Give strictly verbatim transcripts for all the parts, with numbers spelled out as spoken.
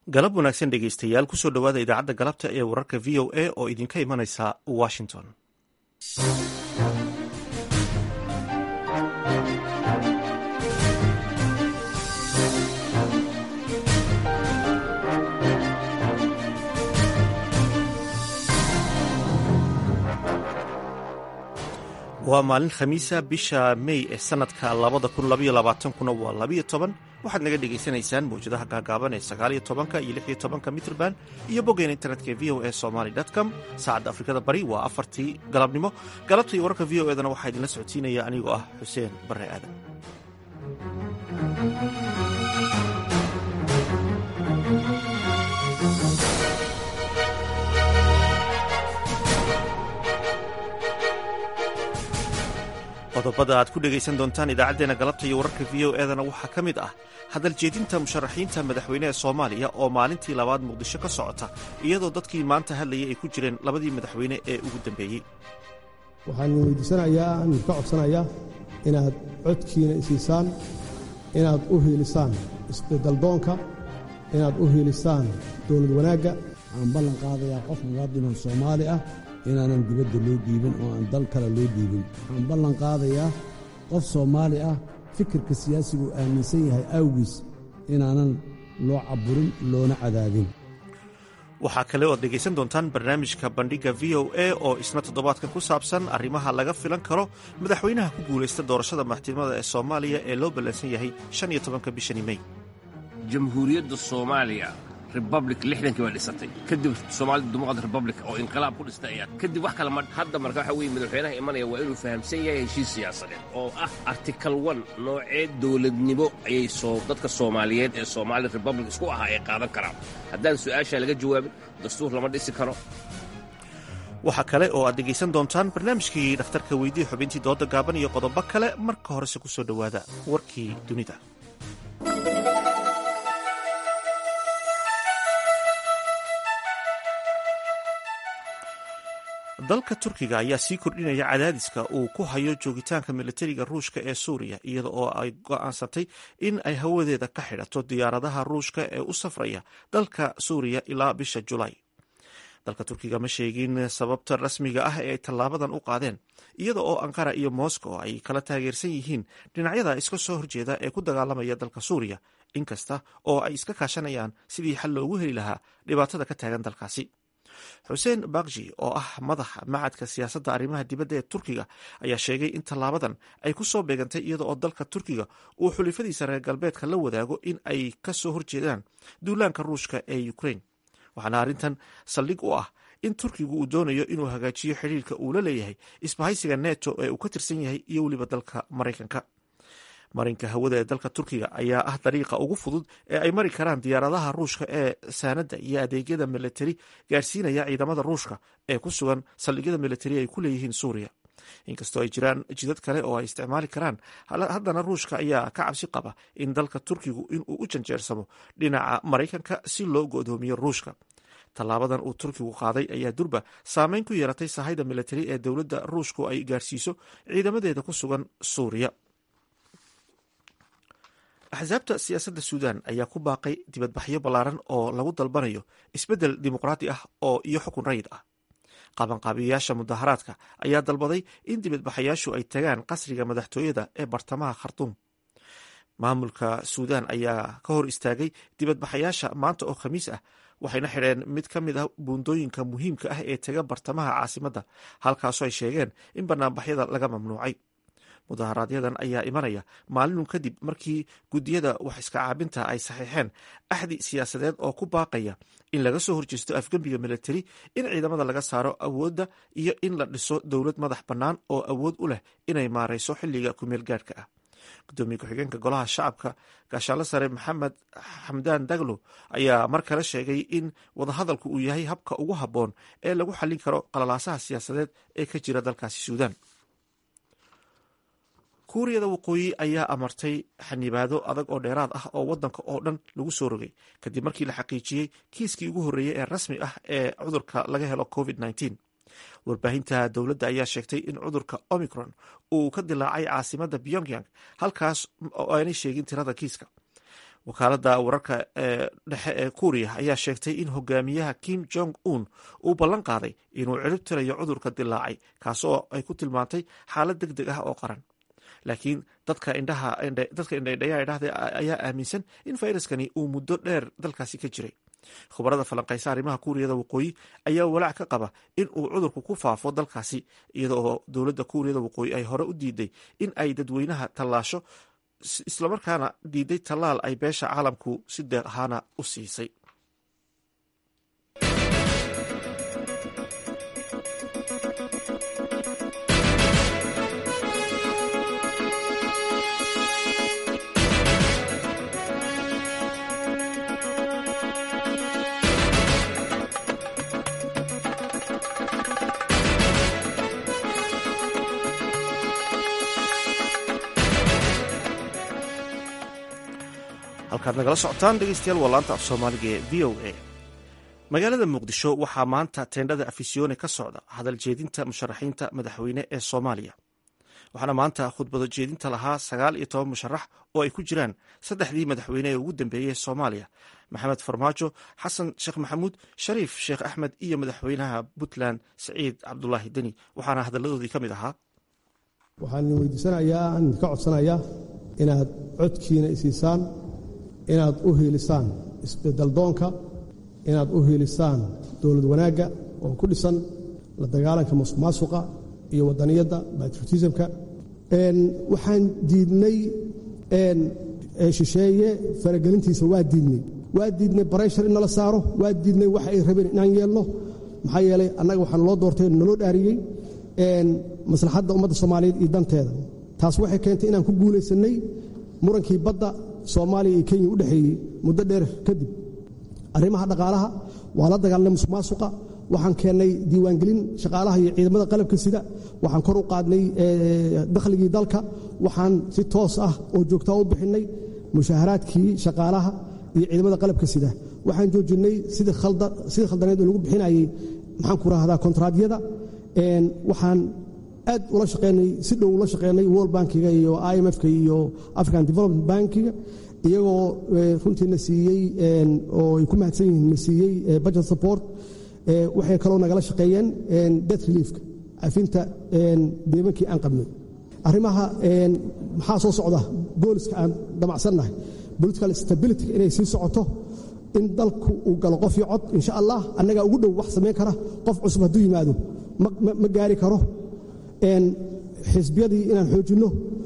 galab wanaagsan dhegaystayaal kusoo dhowaada idaacadda galabta ee wararka v o a oo idinka imanaysa washington. waa maalin khamiisa bisha mey ee sanadka labada kun labaiyo labaatankuna waa labiyo toban waxaad naga dhegaysanaysaan mawjadaha gaagaaban ee sagaaliyo tobanka iyo lixiyo tobanka mitrban iyo boggeena internetka v o a somaly com saacadda afrikada bari waa afartii galabnimo. galabta iyo wararka v o edana waxaa idinla socodsiinaya anigoo ah xuseen barre aadan. qodobada aad ku dhegaysan doontaan idaacaddeenna galabta iyo wararka v o edana waxaa ka mid ah hadal jeedinta musharaxiinta madaxweyneha soomaaliya oo maalintii labaad muqdisho ka socota iyadoo dadkii maanta hadlayay ay ku jireen labadii madaxweyne ee ugu dambeeyey. waxaan weydiisanayaa aan ka codsanayaa inaad codkiina isiisaan, inaad u hiilisaan isbeddeldoonka, inaad u hiilisaan dowlad wanaagga. waxaan ballan qaadayaa qof muwaadinoo soomaali ah inaanan dibadda loo dhiibin oo aan dal kale loo dhiibin. waxaan ballan qaadayaa qof soomaali ah fikirka siyaasigu aaminsan yahay awgiis inaanan loo caburin loona cadaadin. waxaa kale ood dhegaysan doontaan barnaamijka bandhigga v o a oo isna toddobaadkan ku saabsan arrimaha laga filan karo madaxweynaha ku guulaysta doorashada madaxtinimada ee soomaaliya ee loo ballansan yahay shan iyo tobanka bishani mey. jamhuuriyadda soomaaliya republic lixdankii waa dhisatay kadib soomaalida dimuqraadi republic oo inqilaab ku dhistay ayaa kadib wax kale ma hadda marka waxa weeye madaxweynaha imanaya waa inuu fahamsan yahay heshiis siyaasadeed oo ah article one noocee dowladnimo ayay soo dadka soomaaliyeed ee Somali Republic isku ahaa ay qaadan karaan. haddaan su-aasha laga jawaabin dastuur lama dhisi karo. waxaa kale oo aad dhegaysan doontaan barnaamijkii dhakhtarka weydii xubintii dooda gaaban iyo qodobo kale. marka horese ku soo dhowaada warkii dunida. dalka turkiga ayaa sii kordhinaya cadaadiska uu ku hayo joogitaanka militariga ruushka ee suuriya iyada oo ay go'aansatay in ay hawadeeda ka xidhato diyaaradaha ruushka ee u safraya dalka suuriya ilaa bisha julaay. dalka turkiga ma sheegin sababta rasmiga ah ee ay tallaabadan u qaadeen iyada oo ankara iyo moscow ay kala taageersan yihiin dhinacyada iska soo horjeeda ee ku dagaalamaya dalka suuriya inkasta oo ay iska kaashanayaan sidii xal loogu heli lahaa dhibaatada ka taagan dalkaasi. xuseen bakji oo ah madaxa macadka siyaasadda arrimaha dibadda ee turkiga ayaa sheegay in tallaabadan ay ku soo beegantay iyada oo dalka turkiga uu xulifadiisa reer galbeedka la wadaago in ay ka soo horjeedaan duulaanka ruushka ee ukraine waxaana arrintan saldhig u ah in turkigu uu doonayo inuu hagaajiyo xidhiirka uu la leeyahay isbahaysiga neto ee uu ka tirsan yahay iyo weliba dalka maraykanka. marinka hawada ee dalka turkiga ayaa ah dariiqa ugu fudud ee ay mari karaan diyaaradaha ruushka ee saanadda iyo adeegyada militari gaarsiinaya ciidamada ruushka ee ku sugan saldhigyada militari ay ku leeyihiin suuriya. inkastoo ay jiraan jidad kale oo ay isticmaali karaan haddana ruushka ayaa ka cabsi qaba in dalka turkigu inuu u janjeersamo dhinaca maraykanka si loo go'doomiyo ruushka. tallaabadan uu turkigu qaaday ayaa durba saameyn ku yeeratay sahayda militari ee dowladda ruushku ay gaarsiiso ciidamadeeda ku sugan suuriya. axsaabta siyaasadda suudan ayaa ku baaqay dibadbaxyo ballaaran oo lagu dalbanayo isbeddel dimuqraadi ah oo iyo xukun rayid ah. qabanqaabiyayaasha mudaharaadka ayaa dalbaday in dibadbaxayaashu ay tagaan qasriga madaxtooyada ee bartamaha khartuum. maamulka suudan ayaa ka hor istaagay dibadbaxayaasha maanta oo khamiis ah waxayna xidheen mid ka mid ah buundooyinka muhiimka ah ee taga bartamaha caasimadda halkaasoo ay sheegeen in banaanbaxyada laga mamnuucay. mudaharaaadyadan ayaa imanaya maalinun kadib markii guddiyada wax iska caabinta ay saxiixeen axdi siyaasadeed oo ku baaqaya in laga soo horjeesto afgembiga militari, in ciidamada laga saaro awoodda iyo in la dhiso dowlad madax bannaan oo awood u leh inay maarayso xilliga kumeel gaadhka ah. gudoomiye ku-xigeenka golaha shacabka gaashaanle sare maxamed xamdaan daglo ayaa mar kale sheegay in wadahadalku uu yahay habka ugu habboon ee lagu xallin karo qalalaasaha siyaasadeed ee ka jira dalkaasi suudan. kuuriyada waqooyi ayaa amartay xanibaado adag oo dheeraad ah oo waddanka oo dhan lagu soo rogay kadib markii la xaqiijiyey kiiskii ugu horreeyey ee rasmi ah ee cudurka laga helo covid nneteen. warbaahinta dowladda ayaa sheegtay in cudurka omicron uu ka dilaacay caasimadda pyongyang halkaas oo aanay sheegin tirada kiiska. wakaaladda wararka ee dhexe ee kuuriya ayaa sheegtay in hogaamiyaha kim jong un uu ballan qaaday inuu cirib tirayo cudurka dilaacay kaasoo ay ku tilmaantay xaalad deg deg ah oo qaran. laakiin dadka indhaindhayaa idhahda ayaa aaminsan in fayraskani uu muddo dheer dalkaasi ka jiray. khubarada falanqaysa arrimaha kuuriyada waqooyi ayaa walaac ka qaba in uu cudurku ku faafo dalkaasi, iyada oo dowladda kuuriyada waqooyi ay hore u diiday in ay dadweynaha tallaasho, islamarkaana diiday tallaal ay beesha caalamku si deeq ahaana u siisay. halkaad nagala socotaan dhegeystayaal waa laanta af soomaaliga ee v o a. magaalada muqdisho waxaa maanta teendhada afisyoone ka socda hadal jeedinta musharaxiinta madaxweyne ee soomaaliya. waxaana maanta khudbado jeedinta lahaa sagaal iyo toban musharax oo ay ku jiraan saddexdii madaxweyne ee ugu dambeeyey soomaaliya: maxamed farmaajo, xasan sheekh maxamuud, shariif sheekh axmed iyo madaxweynaha puntland siciid cabdulaahi deni. waxaana hadalladoodii ka mid ahaa: waxaan weydiisanayaa aan ka codsanayaa inaad codkiina isiisaan, inaad u hiilisaan isbedeldoonka, inaad u hiilisaan dowlad wanaagga oo ku dhisan la dagaalanka musuqmaasuqa iyo wadaniyadda patriotismka. waxaan diidnay shisheeye faragelintiisa, waa diidnay waa diidnay barayshar in nala saaro, waa diidnay wax ay rabeen inaan yeelno. maxaa yeelay annaga waxaan loo doortay naloo dhaariyey maslaxadda ummadda soomaaliyeed iyo danteeda. taas waxay keentay inaan ku guulaysanay murankii badda soomaaliya iyo kenya u dhexeeyey muddo dheer kadib. arrimaha dhaqaalaha waa la dagaalnay musuqmaasuqa, waxaan keennay diiwaangelin shaqaalaha iyo ciidamada qalabka sida, waxaan kor u qaadnay dakhligii dalka, waxaan si toos ah oo joogtaa u bixinnay mushaharaadkii shaqaalaha iyo ciidamada qalabka sida, waxaan joojinnay sidii khaldaneed oo lagu bixinayey maxaan ku rahdaa kontraadyada. waxaan aad ula shaqeynay si dhow ula shaqeynay World Bankiga iyo I M F-ka iyo African Development Bankiga, iyagoo runtiina siiyey oo ay ku mahadsan yihiin na siiyey budget support. waxay kaloo nagala shaqeeyeen debt reliefka, afinta deemankii aan qabnay. arrimaha maxaa soo socda gooliska aan damacsannahay, political stability inay sii socoto, in dalku uu galo qof iyo cod insha allah. annagaa ugu dhow wax samayn kara, qof cusub hadduu yimaado ma gaari karo. xisbiyadii inaan xoojinno,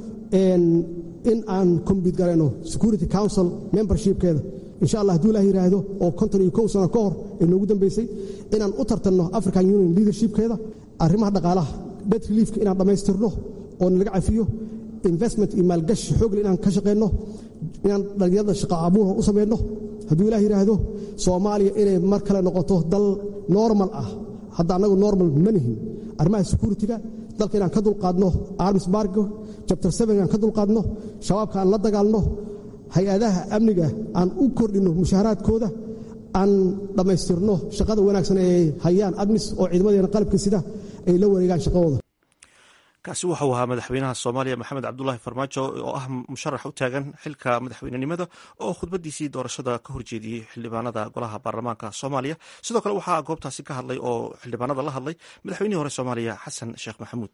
in aan combit garayno security council membershipkeeda insha allah hadduu ilaah yidhaahdo, oo konton iyo kow sano ka hor ee noogu dambaysay, inaan u tartanno African Union leadershipkeeda. arrimaha dhaqaalaha debt reliefka inaan dhammaystirno oo nalaga cafiyo, investment iyo maalgashi xoogle inaan ka shaqeyno, inaan dhalinyarada shaqo abuur u samayno hadduu ilaah yidhaahdo. soomaaliya inay mar kale noqoto dal normal ah, hadda annagu normal ma nihin. arrimaha securityga dalka inaan ka dulqaadno arms bargo chapter seven inaan ka dulqaadno, shabaabka aan la dagaalno, hay-adaha amniga aan u kordhinno mushaharaadkooda, aan dhammaystirno shaqada wanaagsan ee hayaan admis oo ciidamadeena qalabka sida ay la wareegaan shaqadooda. kaasi wuxuu ahaa madaxweynaha soomaaliya maxamed cabdulaahi farmaajo oo ah musharax u taagan xilka madaxweynenimada oo khudbadiisii doorashada ka horjeediyey xildhibaanada golaha baarlamaanka soomaaliya. sidoo kale waxaa goobtaasi ka hadlay oo xildhibaanada la hadlay madaxweynihii hore soomaaliya xasan sheekh maxamuud.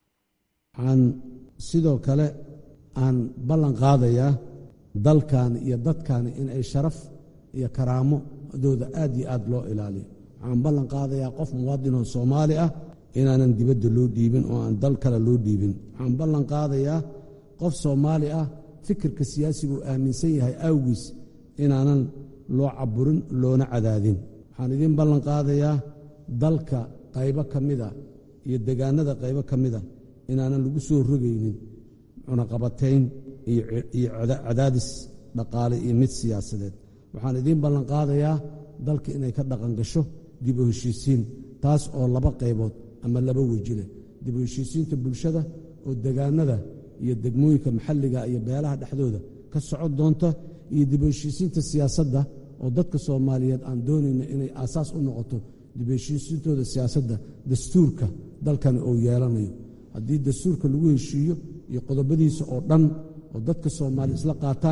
waxaan sidoo kale aan ballan qaadayaa dalkan iyo dadkan in ay sharaf iyo karaamadooda aad iyo aad loo ilaaliyo. waxaan ballan qaadayaa qof muwaadinoo soomaali ah inaanan dibadda loo dhiibin oo aan dal kale loo dhiibin. waxaan ballan qaadayaa qof soomaali ah fikirka siyaasigu aaminsan yahay awgiis inaanan loo caburin loona cadaadin. waxaan idiin ballan qaadayaa dalka qaybo ka mida iyo degaanada qaybo ka mida inaanan lagu soo rogaynin cunaqabatayn iyo cadaadis dhaqaale iyo mid siyaasadeed. waxaan idiin ballan qaadayaa dalka inay ka dhaqan gasho dib u heshiisiin, taas oo laba qaybood ama laba weji leh: dib u heshiisiinta bulshada oo degaanada iyo degmooyinka maxalliga iyo beelaha dhexdooda ka socon doonta, iyo dib u heshiisiinta siyaasadda oo dadka soomaaliyeed aan doonayno inay aasaas u noqoto dib u heshiisiintooda siyaasadda dastuurka dalkani uu yeelanayo. haddii dastuurka lagu heshiiyo iyo qodobadiisa oo dhan oo dadka soomaaliya isla qaataan,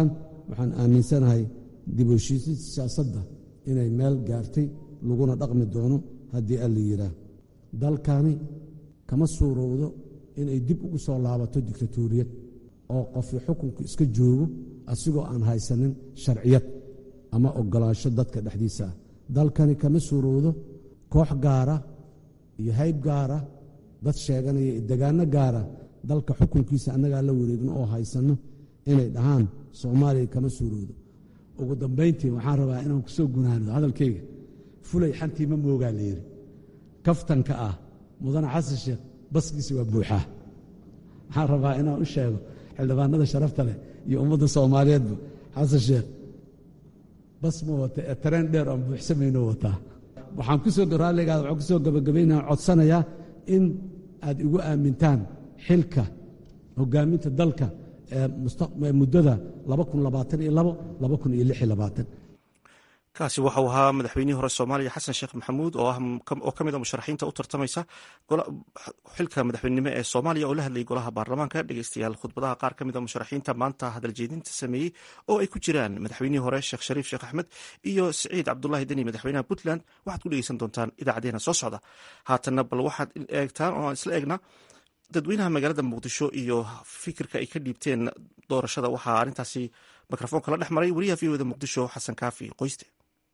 waxaan aaminsanahay dib u heshiisiinta siyaasadda inay meel gaartay laguna dhaqmi doono haddii alla yidhaah. dalkani kama suurowdo inay dib ugu soo laabato diktatoriyad oo qofki xukunku iska joogo asigoo aan haysanin sharciyad ama ogolaansho dadka dhexdiisa ah. dalkani kama suurowdo koox gaara iyo hayb gaara dad sheeganaya iyo degaano gaara dalka xukunkiisa annagaa la wareegno oo haysanno inay dhahaan soomaaliya kama suurowdo. ugu dambayntii waxaan rabaa inaan ku soo gunaano hadalkayga fulay xantii ma moogaa la yidhi kaftanka ah mudane xasan sheekh baskiisa waa buuxaa. waxaan rabaa inaan u sheego xildhibaanada sharafta leh iyo ummadda soomaaliyeedba xasan sheekh bas ma wata ee tareen dheer aan buuxsamayno wataa. waxaan ku soo raalligaada waxaan ku soo gabagabaynaa codsanayaa in aad igu aamintaan xilka hoggaaminta dalka ee muddada laba kun labaatan iyo labo laba kun iyo lix iyo labaatan. kaasi waxau ahaa madaxweynihii hore soomaaliya xasan sheekh maxamuud oo oo ka mid a musharaxiinta u tartamaysa xilka madaxweynenimo ee soomaaliya oo la hadlayay golaha baarlamaanka. dhegeystayaal khudbadaha qaar ka mid a musharaxiinta maanta hadaljeedinta sameeyey oo ay ku jiraan madaxweynihii hore sheekh shariif sheekh axmed iyo siciid cabdulaahi deni madaxweynaha puntland waxaad ku dhegeysan doontaan idaacadeena soo socda. haatanna bal waxaad eegtaan oo aan isla eegnaa dadweynaha magaalada muqdisho iyo fikirka ay ka dhiibteen doorashada. waxaa arrintaasi mikrofoonka la dhex maray wariyaha v oda muqdisho xasan kaafi qoyste.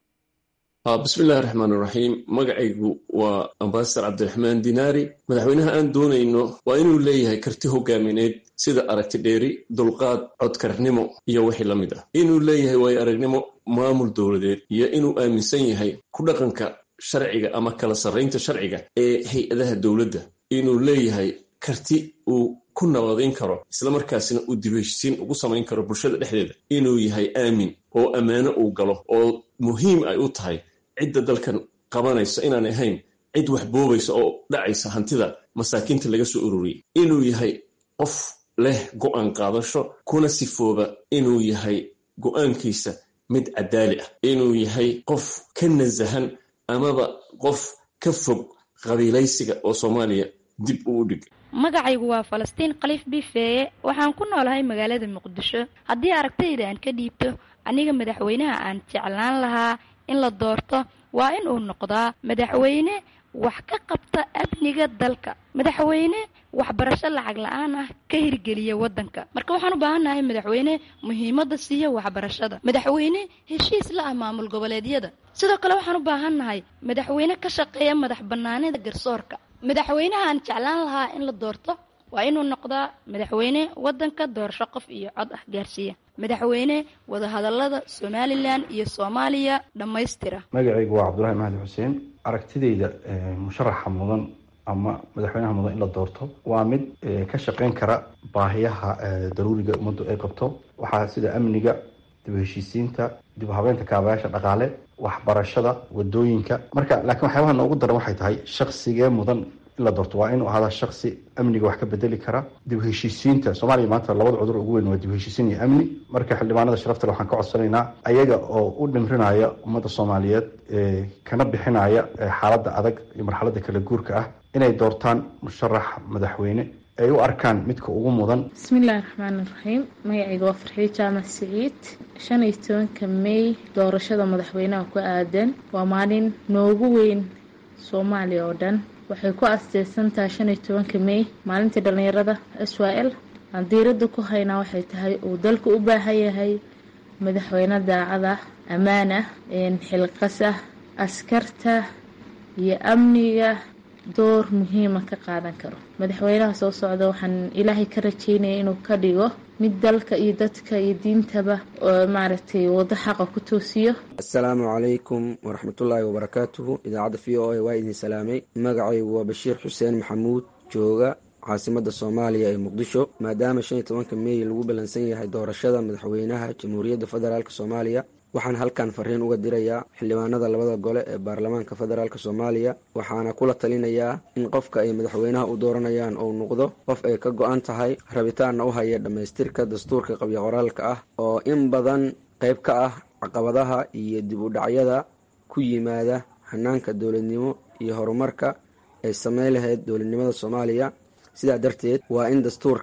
bismi illaahi raxmaan iraxiim. magacaygu waa ambasador cabdiraxmaan dinaari. madaxweynaha aan doonayno waa inuu leeyahay karti hogaamineed sida aragti dheeri, dulqaad, codkarnimo iyo wixii la mid ah, inuu leeyahay waayo aragnimo maamul dowladeed, iyo inuu aaminsan yahay ku dhaqanka sharciga ama kala sarraynta sharciga ee hay-adaha dowladda, inuu leeyahay karti uu ku nabadayn karo islamarkaasina uu dib heshiisiin ugu samayn karo bulshada dhexdeeda, inuu yahay aamin oo ammaano uu galo oo muhiim ay u tahay cidda dalkan qabanaysa inaan ahayn cid wax boobaysa oo dhacaysa hantida masaakiinta laga soo ururiyey, inuu yahay qof leh go'aan qaadasho kuna sifooba inuu yahay go'aankiisa mid cadaali ah, inuu yahay qof ka nasahan amaba qof ka fog qabiilaysiga oo Soomaaliya dib uu dhig. magacaygu waa falastiin khaliif bifeeye. waxaan ku noolahay magaalada muqdisho. haddii aragtayda aan ka dhiibto, aniga madaxweynaha aan jeclaan lahaa in la doorto waa in uu noqdaa madaxweyne wax ka qabta amniga dalka, madaxweyne waxbarasho lacag la-aan ah ka hirgeliya waddanka. marka waxaan u baahannahay madaxweyne muhiimadda siiya waxbarashada, madaxweyne heshiis la ah maamul goboleedyada. sidoo kale waxaan u baahannahay madaxweyne ka shaqeeya madax bannaanida garsoorka. madaxweynaha aan jeclaan lahaa in la doorto waa inuu noqdaa madaxweyne waddanka doorasho qof iyo cod ah gaarsiiya, madaxweyne wadahadallada somalilan iyo soomaaliya dhammaystira. magacaygu waa cabdulahi mahdi xuseen. aragtidayda musharaxa mudan ama madaxweynaha mudan in la doorto waa mid ka shaqayn kara baahiyaha daruuriga ummaddu ay qabto. waxaa sida amniga, dib u heshiisiinta, dib u habeynta kaabayaasha dhaqaale, waxbarashada, wadooyinka. marka laakiin waxyaabaha noogu daran waxay tahay shaqsigee mudan in la doorto waa inuu ahaada shaqsi amniga wax ka bedeli kara. dib u heshiisiinta Soomaaliya maanta labada cudur ugu weyn waa dib u heshiisiin iyo amni. marka xildhibaanada sharafta leh waxaan ka codsanaynaa ayaga oo u dhimrinaya ummadda Soomaaliyeed ee kana bixinaya xaaladda adag iyo marxaladda kala guurka ah inay doortaan musharax madaxweyne ay u arkaan midka ugu mudan. bismillaahi raxmaani raxiim. magacayga waa farxiyo jaamac siciid. shan iyo tobanka May doorashada madaxweynaha ku aadan waa maalin noogu weyn Soomaaliya oo dhan. waxay ku asteysan tahay shan iyo tobanka May maalintii dhalinyarada S Y L. aan diiradda ku haynaa waxay tahay uu dalku u baahan yahay madaxweyne daacad ah, ammaan ah, xilqas ah, askarta iyo amniga door muhiima ka qaadan karo. madaxweynaha soo socda waxaan ilaahay ka rajeynaya inuu ka dhigo mid dalka iyo dadka iyo diintaba oo maaragtay wada xaqa ku toosiyo. assalaamu calaykum waraxmatullaahi wabarakaatuhu. idaacadda v o a waa idin salaamay. magacaygu waa bashiir xuseen maxamuud, jooga caasimadda soomaaliya ee muqdisho. maadaama shan iyo tobanka meey lagu ballansan yahay doorashada madaxweynaha jamhuuriyadda federaalk soomaaliya, waxaan halkan fariin uga dirayaa xildhibaanada labada gole ee baarlamaanka federaalk soomaaliya. waxaana kula talinayaa in qofka ay madaxweynaha u dooranayaan uu noqdo qof ay ka go-an tahay rabitaanna u haya dhammaystirka dastuurka qabyo qoraalka ah oo in badan qayb ka ah caqabadaha iyo dib u dhacyada ku yimaada hanaanka dowladnimo iyo horumarka ay sameyn lahayd dowladnimada soomaaliya. sidaa darteed waa in dastuurka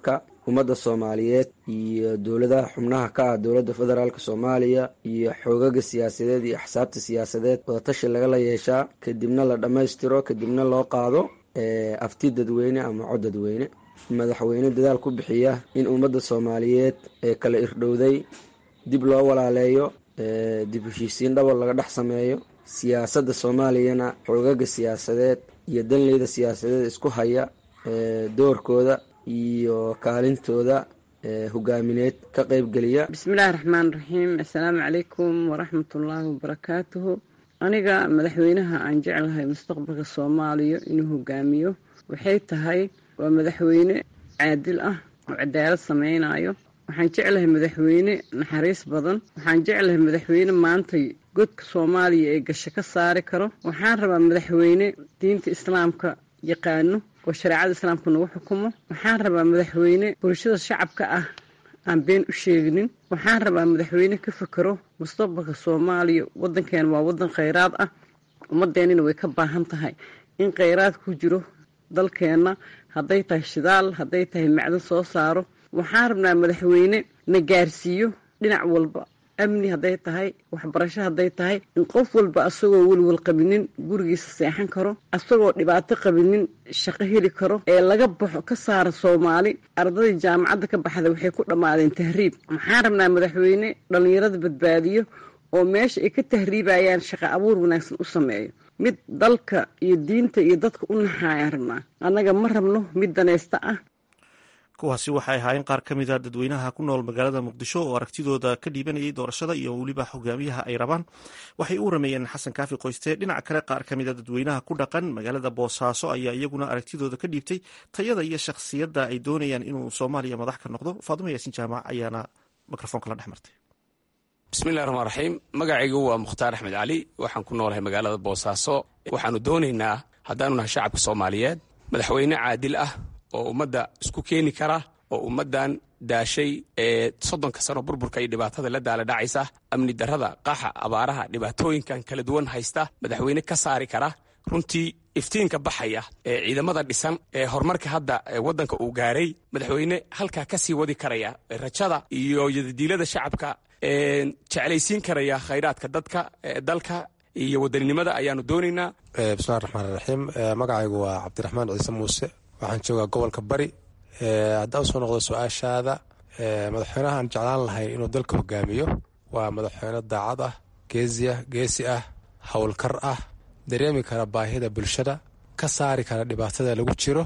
ummadda soomaaliyeed iyo dowladaha xubnaha ka ah dowladda federaalk soomaaliya iyo xoogaga siyaasadeed iyo axsaabta siyaasadeed wadatashi lagala yeeshaa kadibna la dhammaystiro kadibna loo qaado afti dadweyne ama cod dadweyne. madaxweyne dadaal ku bixiya in ummadda soomaaliyeed ee kala irdhowday dib loo walaaleeyo, dib heshiisiin dhabo laga dhex sameeyo, siyaasadda soomaaliyana xoogaga siyaasadeed iyo danleyda siyaasadeed isku haya doorkooda iyo kaalintooda hogaamineed ka qaybgeliya. bismillahi raxmaan raxiim. assalaamu calaykum waraxmatullaahi wabarakaatuhu. aniga madaxweynaha aan jeclahay mustaqbalka soomaaliya inuu hogaamiyo waxay tahay waa madaxweyne caadil ah oo cadaalad sameynayo. waxaan jeclahay madaxweyne naxariis badan. waxaan jeclahay madaxweyne maanta godka soomaaliya ee gasho ka saari karo. waxaan rabaa madaxweyne diinta islaamka yaqaano oo shareecada islaamka nagu xukumo. waxaan rabaa madaxweyne bulshada shacabka ah aan been u sheeginin. waxaan rabaa madaxweyne ka fekero mustaqbalka soomaaliya. wadankeena waa wadan khayraad ah, ummadeenina way ka baahan tahay in khayraad ku jiro dalkeena, hadday tahay shidaal, hadday tahay macdan soo saaro. waxaan rabnaa madaxweyne na gaarsiiyo dhinac walba, amni hadday tahay, waxbarasho hadday tahay, in qof walba asagoo welwal qabinin gurigiisa seexan karo, asagoo dhibaato qabinin shaqo heli karo, ee laga baxo ka saara soomaali. ardadii jaamacadda ka baxda waxay ku dhammaadeen tahriib. waxaan rabnaa madaxweyne dhallinyarada badbaadiyo oo meesha ay ka tahriibayaan shaqo abuur wanaagsan u sameeyo. mid dalka iyo diinta iyo dadka u naxaayaan rabnaa, annaga ma rabno mid danaysta ah. kuwaasi waxay ahaayeen qaar ka mid a dadweynaha ku nool magaalada muqdisho oo aragtidooda ka dhiibanayay doorashada iyo weliba hogaamiyaha ay rabaan. waxay u rameeyeen xasan kaafi qoyste. dhinaca kale, qaar ka mid a dadweynaha ku dhaqan magaalada boosaaso ayaa iyaguna aragtidooda ka dhiibtay tayada iyo shakhsiyadda ay doonayaan inuu soomaaliya madax ka noqdo. faadumo yaasiin jaamac ayaana mikrofoonka la dhex martay. bismillahi raxmaan raxiim. magacaygu waa mukhtaar axmed cali. waxaan ku noolahay magaalada boosaaso. waxaanu doonaynaa haddaanu nahay shacabka soomaaliyeed madaxweyne caadil ah oo ummadda isku keeni kara, oo ummaddan daashay ee soddonka sano burburka iyo dhibaatada la daala dhacaysa, amni darrada, qaxa, abaaraha, dhibaatooyinkan kala duwan haysta, madaxweyne ka saari kara runtii iftiinka baxaya ee ciidamada dhisan ee horumarka hadda waddanka uu gaaray, madaxweyne halkaa ka sii wadi karaya rajada iyo yadadiilada shacabka, jeclaysiin karaya khayraadka dadka dalka iyo wadaninimada ayaanu doonaynaa. bismillahi raxmaan raxiim. magacaygu waa cabdiraxmaan ciise muuse. waxaan joogaa gobolka bari. haddaa usoo noqdo su-aashaada, madaxweynahaan jeclaan lahay inuu dalka hogaamiyo waa madaxweyne daacad ah, geesi ah geesi ah howlkar ah, dareemi kara baahida bulshada, ka saari kara dhibaatada lagu jiro,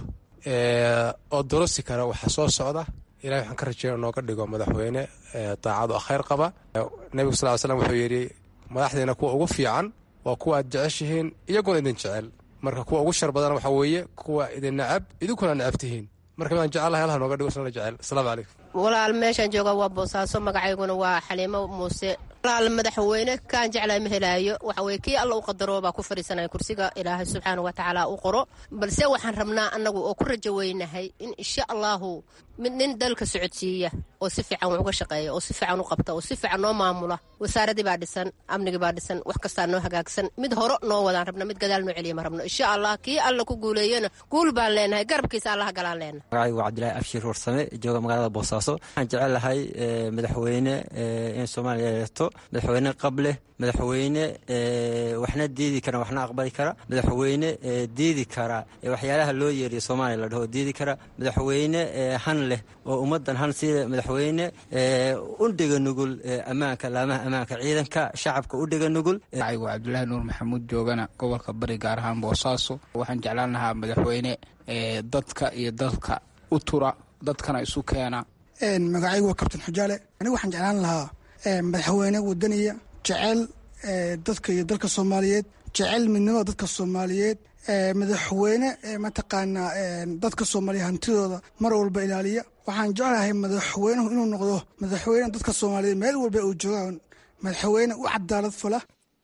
oo dorosi kara waxa soo socda. ilahay waxaan ka rajeeya nooga dhigo madaxweyne daacad oo khayr qaba. nebigu sal ly slam wuxuu yidhi madaxdiina kuwa ugu fiican waa kuwa aad jeceshihiin iyagoona idin jecel, marka kuwa ugu shar badan waxaa weeye kuwa idin nacab idinkuna nacab tihiin. marka midaan jecelahay allaha nooga dhigo isna la jecel. asalaamu calaykum. walaal meeshaan jooga waa boosaaso, magacayguna waa xaliimo muuse. walaal madaxweyne kaan jeclahay ma helaayo, waxa weye kii alla u qadaro baa ku fadhiisanaya kursiga ilaahay subxaana wa tacaala u qoro. balse waxaan rabnaa annagu oo ku rajo weynahay in insha allahu mid nin dalka socodsiiya oo si fiican wax uga shaqeeya oo si fiican u qabta oo si fiican noo maamula. wasaaradii baa dhisan, amnigii baa dhisan, wax kastaa noo hagaagsan. mid hore noo wadaan rabna, mid gadaal noo celiya ma rabno. insha allah kii alla ku guuleeyana guul baan leenahay, garabkiisa allaha galaan leenahay. magacaygu waa cabdilaahi abshir warsame, jooga magaalada boosaaso. waxaan jecel lahay madaxweyne in soomaaliya yeeto, madaxweyne qableh, madaxweyne waxna diidi kara waxna aqbali kara, madaxweyne diidi kara waxyaalaha loo yeeriyo soomaaliya la dhaho diidi kara, madaxweyne han leh oo ummadan han siida, madaxweyne u dhiga nugul ammaanka laamaha ammaanka ciidanka shacabka u dhiga nugul. magacaygu waa cabdilaahi nuur maxamuud, joogana gobolka bari gaar ahaan boosaaso. waxaan jeclaan lahaa madaxweyne dadka iyo dadka u tura, dadkana isu keena. magacaygu waa kabtan xujaale. aniga waxaan jeclaan lahaa madaxweyne wadaniya, jecel dadka iyo dalka soomaaliyeed, jecel midnimada dadka soomaaliyeed, madaxweyne mataqaanaa dadka soomaaliya hantidooda mar walba ilaaliya. waxaan jeclahay madaxweynuhu inuu noqdo madaxweyne dadka soomaaliyeed meel walba uu joogaan, madaxweyne u cadaalad fula.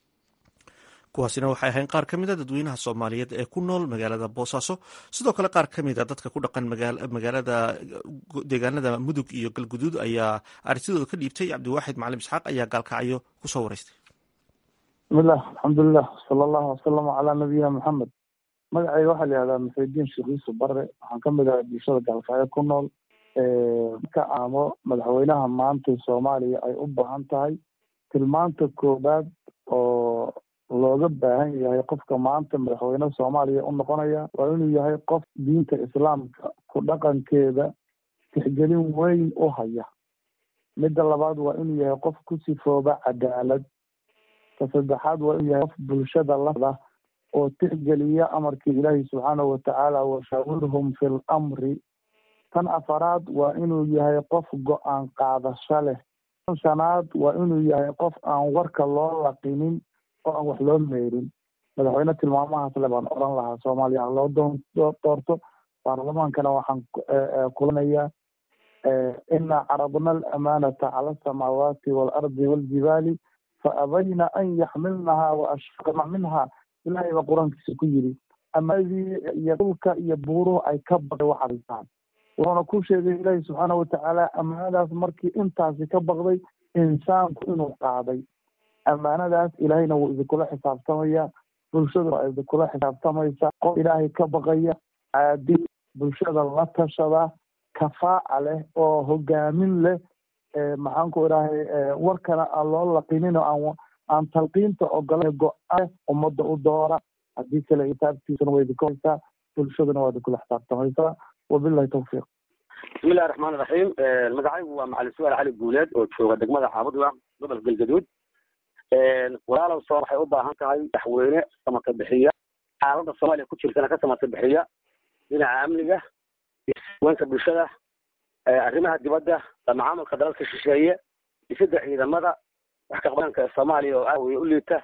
kuwaasina waxay ahayn qaar ka mid a dadweynaha soomaaliyeed ee ku nool magaalada boosaaso. sidoo kale qaar ka mid a dadka ku dhaqan magaalada deegaanada mudug iyo galguduud ayaa aragtidooda ka dhiibtay. cabdiwaaxid macalin isxaaq ayaa gaalkacyo kusoo wareystay. bismillaah, alxamdulilah, sala allahu wasalama calaa nabiyina maxamed. magacayga waxaa la yihahdaa muxidiin sheekh yuusuf bare. waxaan ka mid ahay bulshada gaalkacyo ku nool. ka aamo madaxweynaha maanta soomaaliya ay u baahan tahay tilmaanta koobaad oo looga baahan yahay qofka maanta madaxweyne soomaaliya u noqonaya waa inuu yahay qof diinta islaamka ku dhaqankeeda tixgelin weyn u haya. midda labaad waa inuu yahay qof ku sifooba cadaalad. ta saddexaad waa inuu yahay qof bulshada lahda oo tixgeliya amarkii ilaahi subxaanahu watacaala washaawirhum fi lamri. tan afaraad waa inuu yahay qof go-aan qaadasho leh. tan shanaad waa inuu yahay qof aan warka loo laqinin oo aan wax loo meerin. madaxweyne tilmaamahaas le baan oran lahaa soomaaliya ha loo doorto. baarlamaankana waxaan kulanayaa ina caradna alamaanata cala asamaawaati waalardi waaljibaali faabayna an yaxmilnaha waashfaqna minha. ilaahay baa qur-aankiisa ku yidhi amadii iyo dhulka iyo buuruhu ay ka baqday waxarisaan. wuxuuna ku sheegay ilaahi subxaanahu watacaala amaanadaas markii intaasi ka baqday insaanku inuu qaaday. amaanadaas ilaahayna wuu idinkula xisaabtamaya, bulshaduna waa idinkula xisaabtamaysa. qof ilaahay ka baqaya, caadil, bulshada la tashada, kafaaca leh oo hogaamin leh, maxaan ku idhahay warkana aan loo laqinin oo aan aan talqiinta ogolay go-aan ummadda u doora. haddii kale itaabtiisana waa idinka haysaa, bulshaduna waa idinkula xisaabtamaysaa. wabillahi tawfiiq. bismillahi raxmaani raxiim. magacaygu waa macalin suwaal cali guuleed oo jooga degmada xaabadwa gobolka galgaduud. walaalow soo waxay u baahan tahay madaxweyne samata bixiya xaaladda soomaaliya ku jirtana ka samata bixiya dhinaca amniga, wanka bulshada, arrimaha dibadda, macaamulka dalalka shisheeye, dhisidda ciidamada, wax ka qabanka soomaaliya oo aad way u liita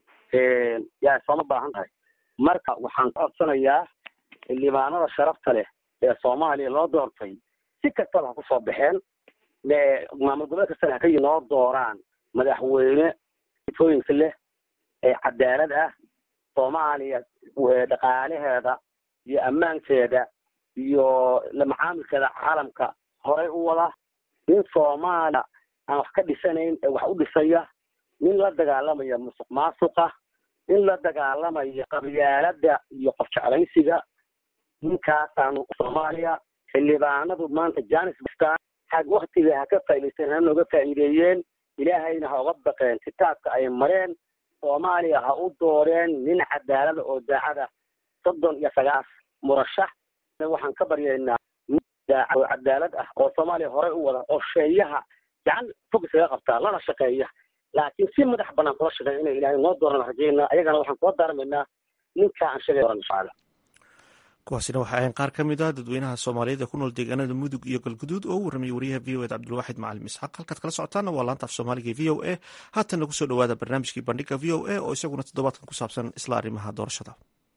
yaa sooma baahan tahay. marka waxaan ka codsanayaa xildhibaanada sharafta leh ee soomaaliya loo doortay si kastaba ha kusoo baxeen, maamul goboleed kastana ha ka noo dooraan madaxweyne tooyinka leh ee cadaalad ah. soomaaliya dhaqaalaheeda iyo ammaankeeda iyo la macaamilkeeda caalamka horay u wada. nin soomaaliya aan wax ka dhisanayn ee wax u dhisaya, nin la dagaalamaya musuq maasuqa, nin la dagaalamaya qabyaalada iyo qof jeclaysiga. ninkaasaanu soomaaliya xildhibaanadu maanta jaanis bustaan xag waktiga ha ka faa'iidaysteen, ha nooga faa'iideeyeen, ilaahayna ha uga baqeen kitaabka ay mareen. soomaaliya ha u dooreen nin cadaalada oo daacada. soddon iyo sagaal murashax waxaan ka baryaynaa daaca oo cadaalad ah oo soomaaliya horay u wada, oo sheeyaha gacan fog isaga qabtaa lana shaqeeya, laakiin si madax banaan kula shaqeeya inay ilaahay noo dooran rajaynaa. ayagana waxaan kula daarmaynaa ninka aan sheegay oran insha allah. kuwaasina waxay ahayn qaar ka mid ah dadweynaha soomaaliyeed ee ku nool deegaanada mudug iyo galguduud oo u warramiyey wariyaha v o ed cabdulwaaxid macalin isxaaq. halkaad kala socotaana waa laanta af soomaaliga e v o a. haatanna kusoo dhawaada barnaamijkii bandhiga v o a oo isaguna toddobaadkan ku saabsan isla arrimaha doorashada.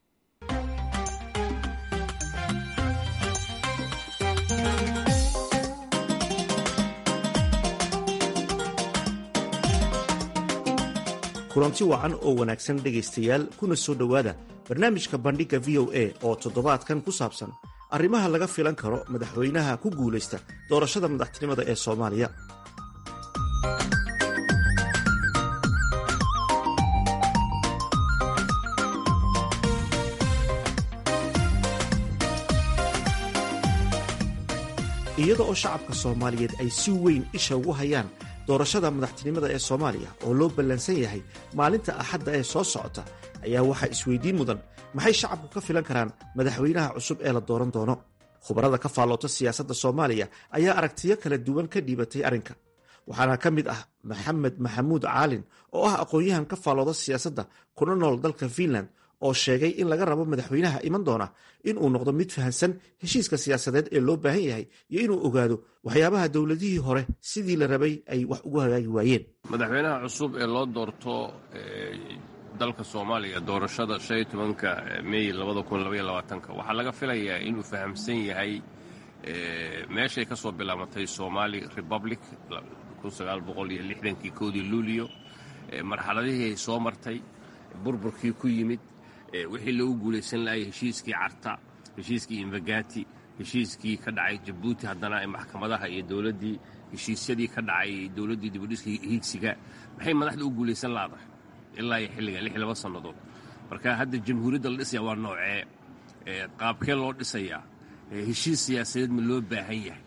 kulanti wacan oo wanaagsan dhegaystayaal, kuna soo dhowaada barnaamijka bandhigga v o a oo toddobaadkan ku saabsan arrimaha laga filan karo madaxweynaha ku guulaysta doorashada madaxtinimada ee soomaaliya. iyada oo shacabka soomaaliyeed ay si weyn isha ugu hayaan doorashada madaxtinimada ee soomaaliya oo loo ballansan yahay maalinta axadda ee soo socota, ayaa waxaa isweydiin mudan maxay shacabku ka filan karaan madaxweynaha cusub ee la dooran doono. khubarada ka faalloota siyaasadda soomaaliya ayaa aragtiyo kala duwan ka dhiibatay arrinka. waxaana ka mid ah maxamed maxamuud caalin oo ah aqoon-yahan ka faallooda siyaasadda kuna nool dalka Finland, oo sheegay in laga rabo madaxweynaha iman doona in uu noqdo mid fahansan heshiiska siyaasadeed ee loo baahan yahay iyo inuu ogaado waxyaabaha dowladihii hore sidii la rabay ay wax ugu hagaagi waayeen. madaxweynaha cusub ee loo doorto dalka soomaaliya doorashada shan iyo tobanka May labada kun labaiyo labaatanka waxaa laga filayaa inuu fahamsan yahay meeshay ka soo bilaabatay Somali Republic kun sagaal boqol iyo lixdankii koodii Luulyo, marxaladihii ay soo martay, burburkii ku yimid, wixii lagu guulaysan lahay heshiiskii Carta, heshiiskii Invagati, heshiiskii ka dhacay Jabuuti, haddana ay maxkamadaha iyo dowladdii, heshiisyadii ka dhacay dowladdii dibadhiskii higsiga, maxay madaxda u guulaysan laadahay ilaa iyo xilliga lix iyo laba sannadood. marka hadda jamhuuriyadda la dhisaya waa noocee, qaabkee loo dhisayaa, heshiis siyaasadeed ma loo baahan yahay,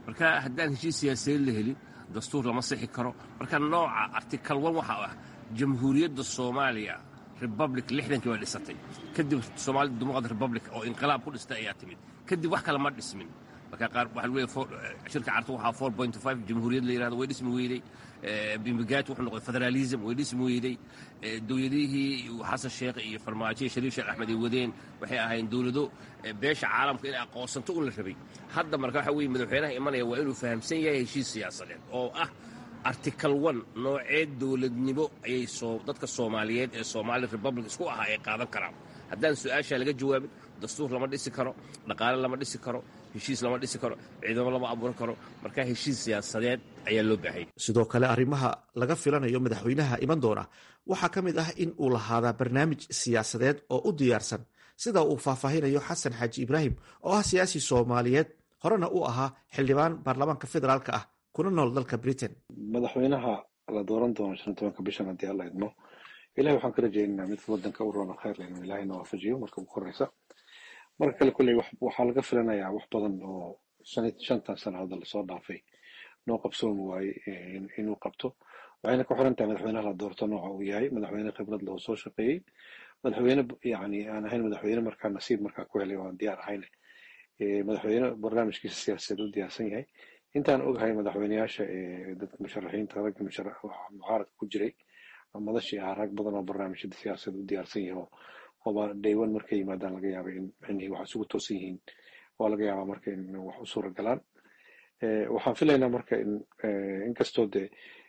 marka haddaan heshiis siyaasadeed la helin dastuur lama sixi karo. marka nooca article one waxa ah jamhuuriyadda soomaaliya republic lixdankii waa dhisatay, kadib soomaalida dimuqraad republic oo inqilaab ku dhistay ayaa timid, kadib wax kale ma dhismin. marka qaar waxa lagu leeyahay shirka carta waxaa four point five jamhuuriyad la yidhahdo way dhismi weyday. bimbigaati wuxuu noqday federalism way dhismi weyday. dowladihii xasan sheekh iyo farmaajo iyo shariif sheekh axmed ay wadeen waxay ahayn dowlado beesha caalamka inay aqoonsanto u la rabay. hadda marka waxa weeye madaxweynaha imanaya waa inuu fahamsan yahay heshiis siyaasadeed oo ah article one nooceed dowladnimo ayay soo dadka soomaaliyeed ee Somali Republic isku ahaa ay qaadan karaan. haddaan su-aasha laga jawaabin dastuur lama dhisi karo, dhaqaale lama dhisi karo, heshiis lama dhisi karo, ciidamo lama abuuran karo. marka heshiis siyaasadeed ayaa loo baahay. sidoo kale arrimaha laga filanayo madaxweynaha iman doona waxaa ka mid ah in uu lahaadaa barnaamij siyaasadeed oo u diyaarsan, sida uu faahfaahinayo xasan xaaji ibraahim oo ah siyaasi soomaaliyeed horena u ahaa xildhibaan baarlamaanka federaalka ah kuna nool dalka Britain. madaxweynaha la dooran doono shan iyo tobanka bishan haddii alla idmo, ilahay waxaan ka rajaynaynaa midka wadanka u roona khayr leh inuu ilaahay na waafajiyo marka ugu horeysa. marka kale kulley waxaa laga filanayaa wax badan oo shantan sano hadda lasoo dhaafay noo qabsoon waaye inuu qabto. waxayna ku xiran tahay madaxweynaha la doorto nooca uu yahay, madaxweyne khibrad leh oo soo shaqeeyey, madaxweyne yani aan ahayn madaxweyne markaa nasiib markaa ku helay oo aan diyaar ahayn, madaxweyne barnaamijkiisa siyaasadeed u diyaarsan yahay. intaan ogahay madaxweyneyaasha dadka musharaxiinta ragga mucaaradka ku jiray madashii ahaa rag badan oo barnaamijyada siyaasadeed u diyaarsan yahay ooba dhaywan markay yimaadaan laga yaaba in micnihii wax isugu toosan yihiin oo laga yaabaa marka in wax u suura galaan. waxaan filaynaa marka in inkastoo dee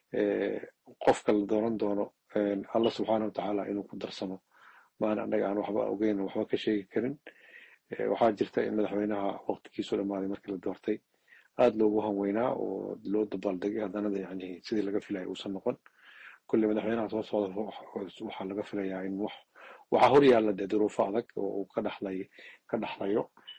qofka la dooran doono alla subxaana watacaala inuu ku darsamo maan annaga aan waxba ogeyn waxba ka sheegi karin. waxaa jirta in madaxweynaha waqtigiisu dhamaaday markii la doortay aada loogu hanweynaa oo loo dabaaldegay, haddana yani sidii laga filaya uusan noqon. kulle madaxweynaha soo socda waxaa laga filayaa in wax waxaa hor yaalla dee duruufo adag oo uu ka dhaxlay ka dhaxlayo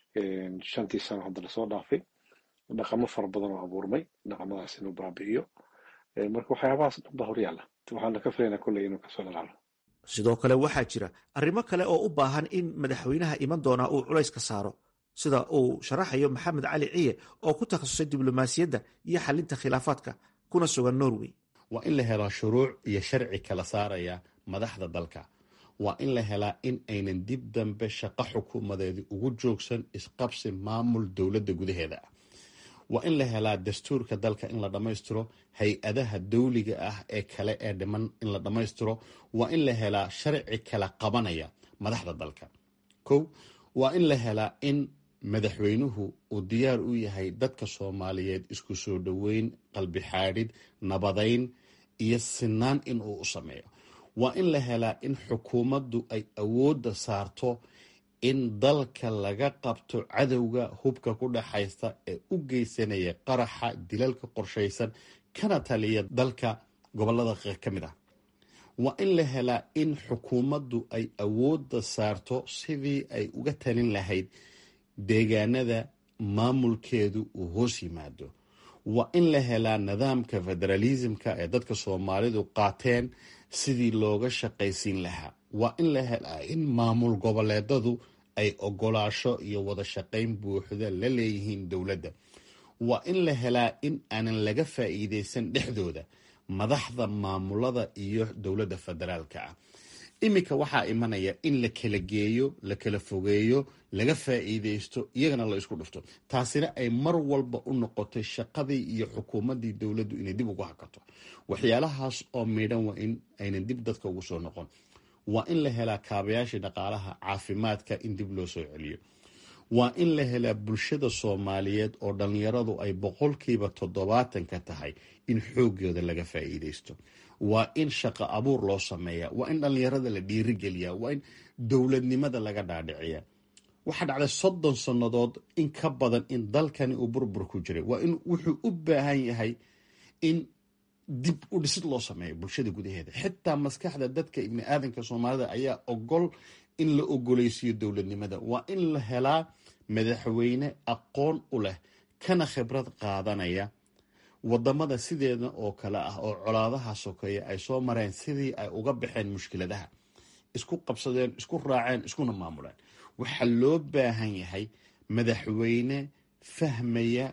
shantii sano hadda lasoo dhaafay, dhaqamo fara badan oo abuurmay, dhaqamadaas inuu baabi'iyo. marka waxyaabahaas dhan baa hor yaalla, waxaana ka filaynaa kulley inuu kasoo dhalaalo. sidoo kale waxaa jira arrimo kale oo u baahan in madaxweynaha iman doonaa uu culays ka saaro, sida uu sharaxayo maxamed cali ciye oo ku takhasusay diblomaasiyadda iyo xalinta khilaafaadka kuna sugan Norway. waa in la helaa shuruuc iyo sharci kala saaraya madaxda dalka. waa in la helaa in aynan dib dambe shaqo xukuumadeedi ugu joogsan isqabsi maamul dowladda gudaheeda ah. waa in la helaa dastuurka dalka in la dhammaystiro, hay-adaha dawliga ah ee kale ee dhiman in la dhammaystiro. waa in la helaa sharci kala qabanaya madaxda dalka. kow waa in la helaa in madaxweynuhu uu diyaar u yahay dadka Soomaaliyeed isku soo dhoweyn, qalbi xaadhid, nabadayn iyo sinaan in uu u sameeyo. waa in la helaa in xukuumaddu ay awoodda saarto in dalka laga qabto cadowga hubka ku dhaxaysta ee u geysanaya qaraxa, dilalka qorshaysan, kana taliya dalka gobolada ka mid ah. waa in la helaa in xukuumaddu ay awoodda saarto sidii ay uga talin lahayd deegaanada maamulkeedu uu hoos yimaado. waa in la helaa nidaamka federalismka ee dadka Soomaalidu qaateen sidii looga shaqaysiin lahaa. waa in la helaa in maamul goboleedadu ay ogolaasho iyo wada shaqayn buuxda la leeyihiin dowladda. waa in la helaa in aanan laga faa'iidaysan dhexdooda madaxda maamulada iyo dowladda federaalka ah. iminka waxaa imanaya in la kala geeyo, la kala fogeeyo, laga faa'iidaysto, iyagana la isku dhufto. taasina ay mar walba u noqotay shaqadii iyo xukuumaddii dowladdu inay dib ugu hakato. waxyaalahaas oo miidhan waa in aynan dib dadka ugu soo noqon. waa in la helaa kaabayaashii dhaqaalaha, caafimaadka in dib loo soo celiyo. waa in la helaa bulshada Soomaaliyeed oo dhallinyaradu ay boqolkiiba toddobaatan ka tahay in xoogooda laga faa'iidaysto. waa in shaqo abuur loo sameeyaa, waa in dhallinyarada la dhiirigeliyaa, waa in dowladnimada laga dhaadhiciyaa. waxaa dhacday soddon sannadood in ka badan in dalkani uu burbur ku jiray. waa in wuxuu u baahan yahay in dib u dhisid loo sameeyo bulshada gudaheeda. xitaa maskaxda dadka ibni aadanka Soomaalida ayaa ogol in la ogoleysiiyo dowladnimada. waa in la helaa madaxweyne aqoon u leh kana khibrad qaadanaya wadamada sideeda oo kale ah oo colaadaha sokeeya ay soo mareen, sidii ay uga baxeen mushkiladaha, isku qabsadeen, isku raaceen, iskuna maamuleen. waxaa loo baahan yahay madaxweyne fahmaya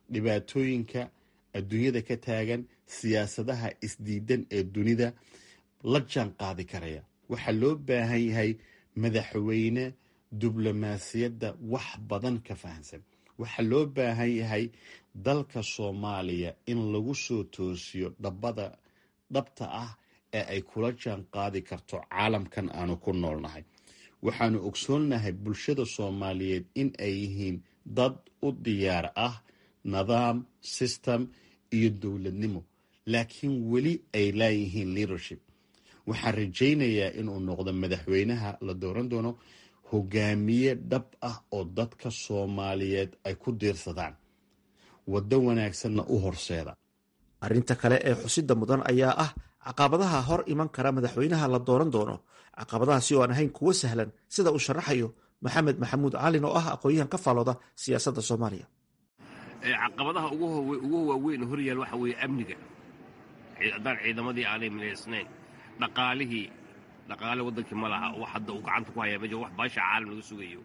dhibaatooyinka adduunyada ka taagan, siyaasadaha isdiidan ee dunida la jaan qaadi karaya. waxaa loo baahan yahay madaxweyne diblomaasiyadda wax badan ka fahamsan. waxaa loo baahan yahay dalka Soomaaliya in lagu soo toosiyo dhabada dhabta ah ee ay kula jaan qaadi karto caalamkan aanu ku noolnahay. waxaanu ogsoonnahay bulshada Soomaaliyeed in ay yihiin dad u diyaar ah nidaam, system iyo dowladnimo, laakiin weli ay laayihiin leadership. waxaan rajaynayaa inuu noqdo madaxweynaha la dooran doono hogaamiye dhab ah oo dadka Soomaaliyeed ay ku diirsadaan, waddo wanaagsanna u horseeda. arrinta kale ee xusida mudan ayaa ah caqabadaha hor iman kara madaxweynaha la dooran doono. caqabadahaasi oo aan ahayn kuwo sahlan, sida uu sharaxayo maxamed maxamuud calin oo ah aqoon-yahan ka faalooda siyaasadda Soomaaliya. caqabadaha ugu waaweyn horyaal waxa weeye amniga. haddaan ciidamadii aanay milaysnayn, dhaqaalihii dhaqaale waddankii ma laha, wax hadda uu gacanta ku hayaa ma jiro, wax baasha caalam laga sugayo.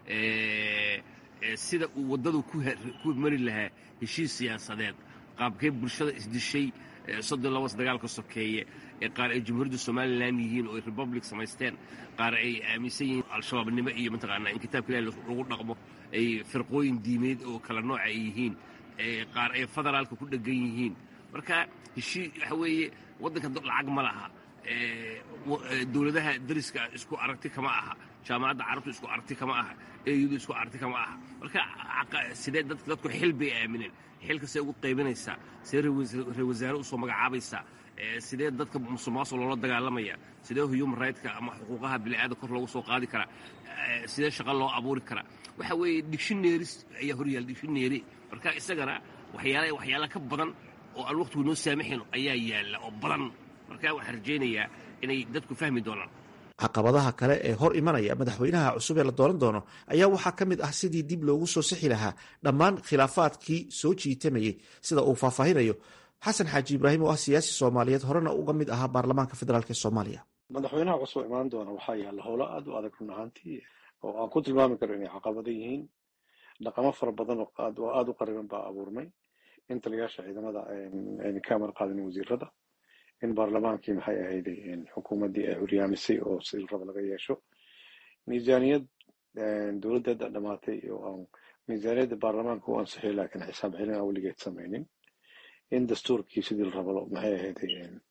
sida uu waddadu ku mari lahaa heshiis siyaasadeed, qaabkee bulshada isdishay soddon laba dagaalka sokeeye, qaar ay jamhuuriyadda Somalilan yihiin oo ay republic samaysteen, qaar ay aaminsan yihiin al-shabaabnimo iyo mataqaanaa in kitaabka ilaahay lagu dhaqmo, ay firqooyin diimeed oo kala nooc ay yihiin, qaar ay federaalka ku dhegan yihiin. marka heshiis waxa weeye waddanka lacag ma laha, dowladaha dariska isku aragti kama aha, jaamacadda carabtu isku aragti kama aha, eeyadu isku aragti kama aha. marka sidee dadku xil bay aamineen, xilka see ugu qaybinaysaa, see reer wasaare usoo magacaabaysaa, sidee dadka musuqmaasuq loola dagaalamaya, sidee human right-ka ama xuquuqaha bini'aadamka kor loogu soo qaadi karaa, sidee shaqo loo abuuri karaa. waxa weeye dictionaries ayaa horyaal, dictionary. marka isagana waxyaala waxyaala ka badan oo aan waqtigu noo saamaxayno ayaa yaalla oo badan. marka waxaan rajaynayaa inay dadku fahmi doonaan. caqabadaha kale ee hor imanaya madaxweynaha cusub ee la dooran doono ayaa waxaa ka mid ah sidii dib loogu soo sixi lahaa dhammaan khilaafaadkii soo jiitamayey, sida uu faahfaahinayo xasan xaaji ibraahim oo ah siyaasi Soomaaliyeed, horena uga mid ahaa baarlamaanka federaalk ee Soomaaliya. madaxweynaha cusub imaan doona waxaa yaalla howlo aad u adag run ahaantii, oo aan ku tilmaami karo inay caqabado yihiin. dhaqamo fara badan oo aad u qariban baa abuurmay. in taliyaasha ciidamada ayna ka amar qaadin wasiirada, in baarlamaankii maxay ahayd xukuumaddii ay horyaamisay oo si raba laga yeesho, miisaaniyad dowladdeeda dhamaatay oo aan miisaaniyadda baarlamaanka u ansixiyay laakiin xisaab celin aan weligeed samaynin, in dastuurkii sidii la rabo maxay ahayd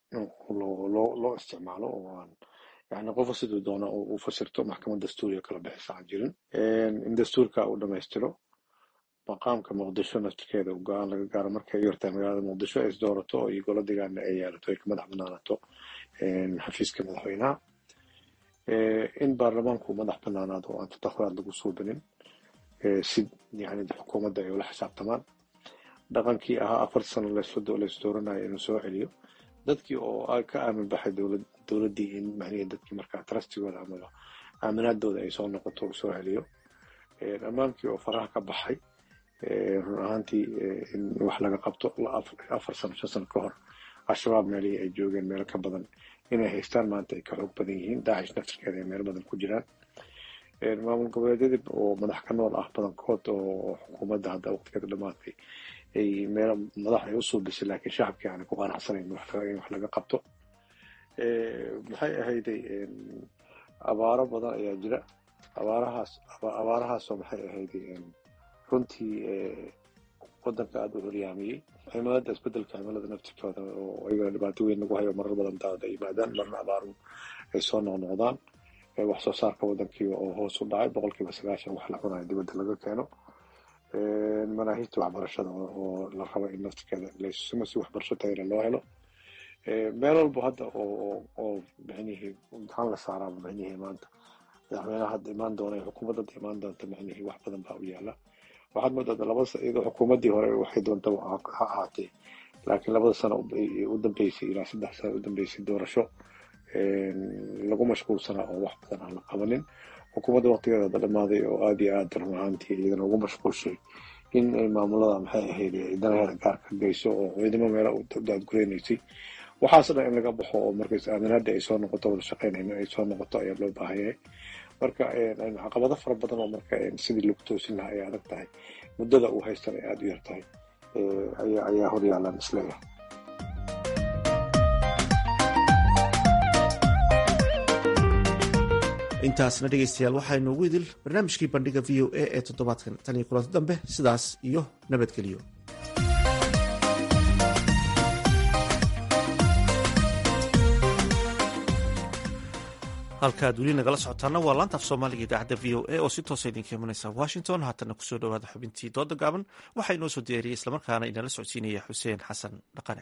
loo isticmaalo oo aan yani qofka siduu doona uu fasirto, maxkamad dastuuriga kala bixisa aan jirin, in dastuurka uu dhamaystiro. maqaamka muqdisho naftirkeeda u go-aan laga gaaro markay yortaa magaalada muqdisho ay isdoorato oo iyo golo deegaana ay yeelato, ay ka madax banaanato xafiiska madaxweynaha. in baarlamaanku madax banaanaado oo aan tadakhuraad lagu suubinin, si yani xukuumadda ay ula xisaabtamaan. dhaqankii ahaa afar sano laysdooranayo inuu soo celiyo dadkii oo ka aamin baxay dowladdii, in macnihi dadkii markaa trustigooda ama aaminaadooda ay soo noqoto uu soo celiyo. ammaankii oo faraha ka baxay, run ahaantii in wax laga qabto. afar sano shan sano ka hor al-shabaab meelihii ay joogeen meelo ka badan inay haystaan, maanta ay ka xoog badan yihiin. daacish naftirkeeda ay meelo badan ku jiraan. maamul goboleedyadii oo madax ka nool ah badankood oo xukuumadda hadda waqtigeeda dhamaatay ay meelo madax ay u suubisay, laakiin shacabkii aanay ku qanacsanayn in wax laga qabto. maxay ahayday abaaro badan ayaa jira. abaarahaas abaarahaasoo maxay ahayday runtii waddanka aada u horyaamiyey. cimilada isbedelka cimilada naftirkooda oo ayagana dhibaato weyn lagu hayo, marar badan daawad ay yimaadaan, marna abaaru ay soo noqnoqdaan. wax soo saarka waddankiiba oo hoos u dhacay, boqolkiiba sagaashan wax la cunayo dibadda laga keeno. manaahijta waxbarashada oo la rabo in naftirkeeda laysimo si waxbarasho tayra loo helo. meel walba hadda oo oo micnihii imtixaan la saaraaba micnihii maanta madaxweynaha hadda imaan doona, xukuumadda hadda imaan doonta micnihii wax badan baa u yaala. waxaad moodaa laba iyadoo xukuumaddii hore waxay doonta ha ahaatee, laakiin labada sano u dambeysay ilaa saddex sano u dambeysay doorasho lagu mashquulsanaa oo wax badan aan la qabanin. xukuumadda waqtigeeda hadda dhamaaday oo aada iyo aada run ahaantii iyadana ugu mashquulshay in ay maamulada maxay ahayd danaheeda gaar ka geyso oo ciidamo meelo u daadgureynaysay. waxaas dhan in laga baxo oo markays aaminaada ay soo noqoto, wada shaqeynayna ay soo noqoto ayaa loo baahan yahay. marka caqabado fara badan oo marka sidii lagu toosin lahaa ay adag tahay, muddada uu haystana ay aada u yar tahay. ayaa ayaa horyaalan isleeyahay. intaasna dhegaystayaal waxaynu ugu idil barnaamijkii bandhiga v o a ee toddobaadkan tan iyo kulanti dambe sidaas iyo nabadgelyo. halkaaad weli nagala socotaana waa laanta af soomaaliga idaacadda v o a oo si toosa idinka imanaysa washington. haatana kusoo dhowaada xubintii dooda gaaban waxaa inoo soo diyaariyey islamarkaana inala socodsiinaya xuseen xasan dhaqane.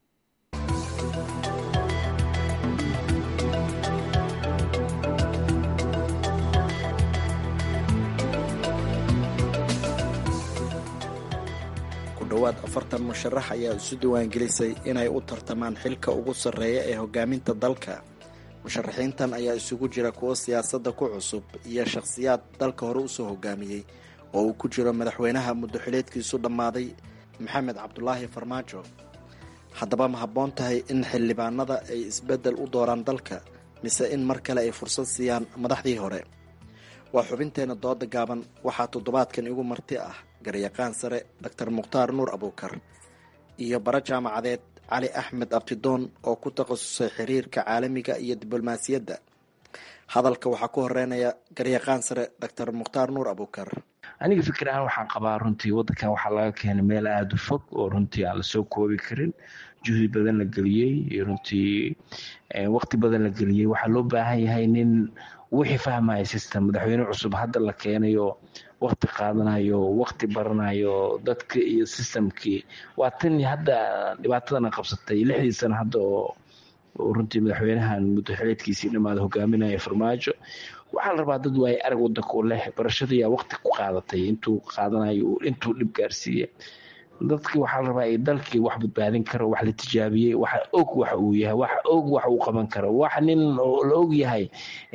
dhawaad afartan musharax ayaa isu diiwaangelisay inay u tartamaan xilka ugu sarreeya ee hogaaminta dalka. musharaxiintan ayaa isugu jira kuwo siyaasadda ku cusub iyo shakhsiyaad dalka hore usoo hogaamiyey oo uu ku jiro madaxweynaha muddoxileedkiisu dhammaaday maxamed cabdulaahi farmaajo. haddaba ma habboon tahay in xildhibaanada ay isbeddel u dooraan dalka mise in mar kale ay fursad siiyaan madaxdii hore? waa xubinteena dooda gaaban. waxaa toddobaadkan igu marti ah garyaqaan sare doctor mukhtaar nuur abuukar iyo bara jaamacadeed cali axmed abtidoon oo ku takhasusay xiriirka caalamiga iyo diblomaasiyadda. hadalka waxaa ku horeynaya garyaqaan sare doctor mukhtaar nuur abuukar. aniga fikir ahaan waxaan qabaa runtii waddankan waxaa laga keenay meel aada u fog oo runtii aan lasoo koobi karin, juhdi badan la geliyey, runtii waqti badan la geliyey. waxaa loo baahan yahay nin wixii fahmaya system, madaxweyne cusub hadda la keenayo, waqti qaadanayo, waqti baranayo dadka iyo systemkii. waa tan hadda dhibaatadana qabsatay lixdii sano hadda oo runtii madaxweynahan muddoxileedkiisii dhammaada hogaaminaya farmaajo. waxaa la rabaa dad waay arag wadanka u leh, barashadiiyaa waqti ku qaadatay intuu qaadanayo intuu dhib gaarsiiye. dadkii waxaa la rabaa dalkii wax badbaadin karo, wax la tijaabiyey, waxa og waxa uu yahay, wax og wax uu qaban karo, wax nin la og yahay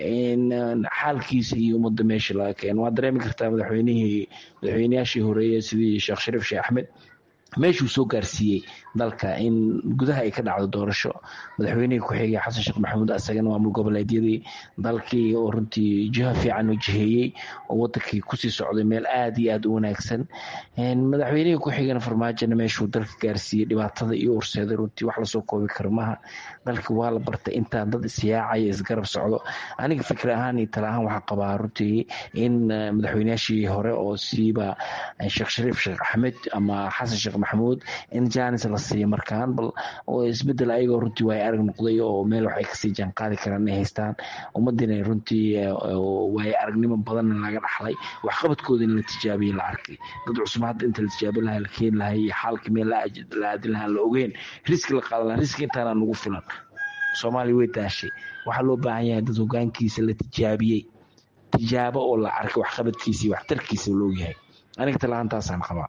xaalkiisa iyo ummadda meesha laga keeno. waad dareemi kartaa madaxweynihii madaxweynayaashii horeeye sidii sheekh shariif sheekh axmed meeshuu soo gaarsiiyey dalka in gudaha ay ka dhacdo doorasho. madaxweynihii ku-xigay xasan sheekh maxamuud asagana maamul goboleedyadii dalkii oo runtii jiho fiican u jiheeyey oo wadankii kusii socday meel aad iyo aad u wanaagsan. madaxweynihii ku-xigana farmaajona meeshuu dalka gaarsiiyey dhibaatada iyo urseeday runtii wax lasoo koobi karo maha. dalkii waa la bartay intaan dad isyaacaya isgarab socdo. aniga fikir ahaan iyo tala ahaan waxaa qabaa runtii in madaxweynayaashii hore oo siiba sheekh shariif sheekh axmed ama xasan sheekh maxamuud in jaanis la siiyo markaan bal oo isbedel ayagoo runtii waay arag noqday oo meel waxay kasii jaan qaadi karaan inay haystaan. ummadina runtii waay aragnimo badanna laga dhaxlay, waxqabadkooda in la tijaabiyey la arkay. dad cusub hadda inta la tijaabin lahaa la keeni lahay iyo xaalkii meel la aadin lahaa la ogeen, riski la qaadan lahaa, riski intaana nagu filan. soomaaliya way daashay. waxaa loo baahan yahay dad hogaankiisa la tijaabiyey, tijaabo oo la arkay waxqabadkiisa iyo waxtarkiisa loogyahay. aniga talahaantaasaan qabaa.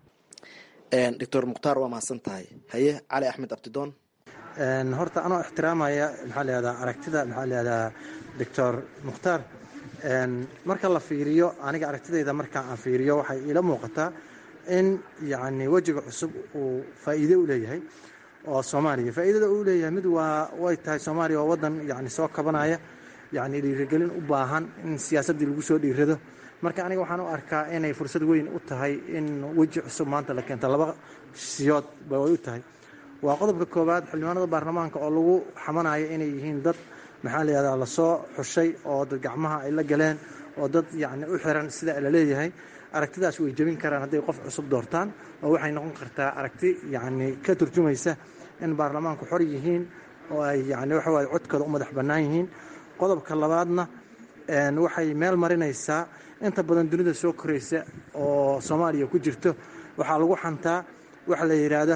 doctor mukhtaar waa mahadsan tahay. haye cali axmed abtidoon. horta anoo ixtiraamaya maxaa layihahdaa aragtida maxaa layihahdaa doctor mukhtaar. marka la fiiriyo aniga aragtidayda marka aan fiiriyo waxay ila muuqataa in yacni wejiga cusub uu faa'iide u leeyahay oo soomaaliya faa'iidada uu leeyahay mid waa way tahay soomaaliya waa waddan yacni soo kabanaya, yacni dhiirigelin u baahan in siyaasaddii lagu soo dhiirado. marka aniga waxaan u arkaa inay fursad weyn u tahay in weji cusub maanta la keento. laba siyood ba way u tahay. waa qodobka koowaad, xildhibaanada baarlamaanka oo lagu xamanayo inay yihiin dad maxaa layihahdaa lasoo xushay oo dad gacmaha ay la galeen oo dad yacni u xiran sida la leeyahay. aragtidaas way jebin karaan hadday qof cusub doortaan oo waxay noqon kartaa aragti yacni ka turjumaysa in baarlamaanku xor yihiin oo ay yacni waxa waaye codkooda u madax bannaan yihiin. qodobka labaadna waxay meel marinaysaa inta badan dunida soo koraysa oo soomaaliya ku jirto waxaa lagu xantaa waxa la yidhaahdo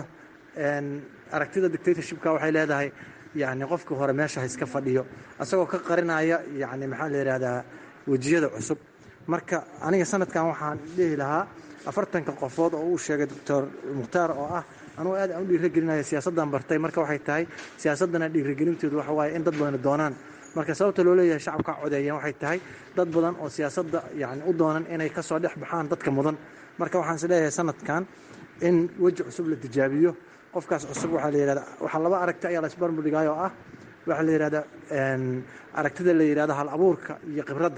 aragtida dictatorshipka waxay leedahay yani qofka hore meesha ha iska fadhiyo asagoo ka qarinaya yani maxaa la yidhahdaa wejiyada cusub. marka aniga sanadkan waxaan dhihi lahaa afartanka qofood oo uu sheegay doctor mukhtaar oo ah anugu aad aan u dhiirigelinaya siyaasaddan bartay. marka waxay tahay siyaasaddana dhiirigelinteedu waxa waaye in dad badan doonaan. marka sababta loo leeyahay shacabka codeeyeen waxay tahay dad badan oo siyaasadda yani u doonan inay ka soo dhex baxaan dadka mudan. marka waxaan is leeyahay sanadkan in weji cusub la tijaabiyo. qofkaas cusub waxaa la yidhahdaa waxaa laba aragti ayaa la isbarmudhigaayo oo ah waxaa la yidhahdaa aragtida la yidhahda hal abuurka iyo khibradda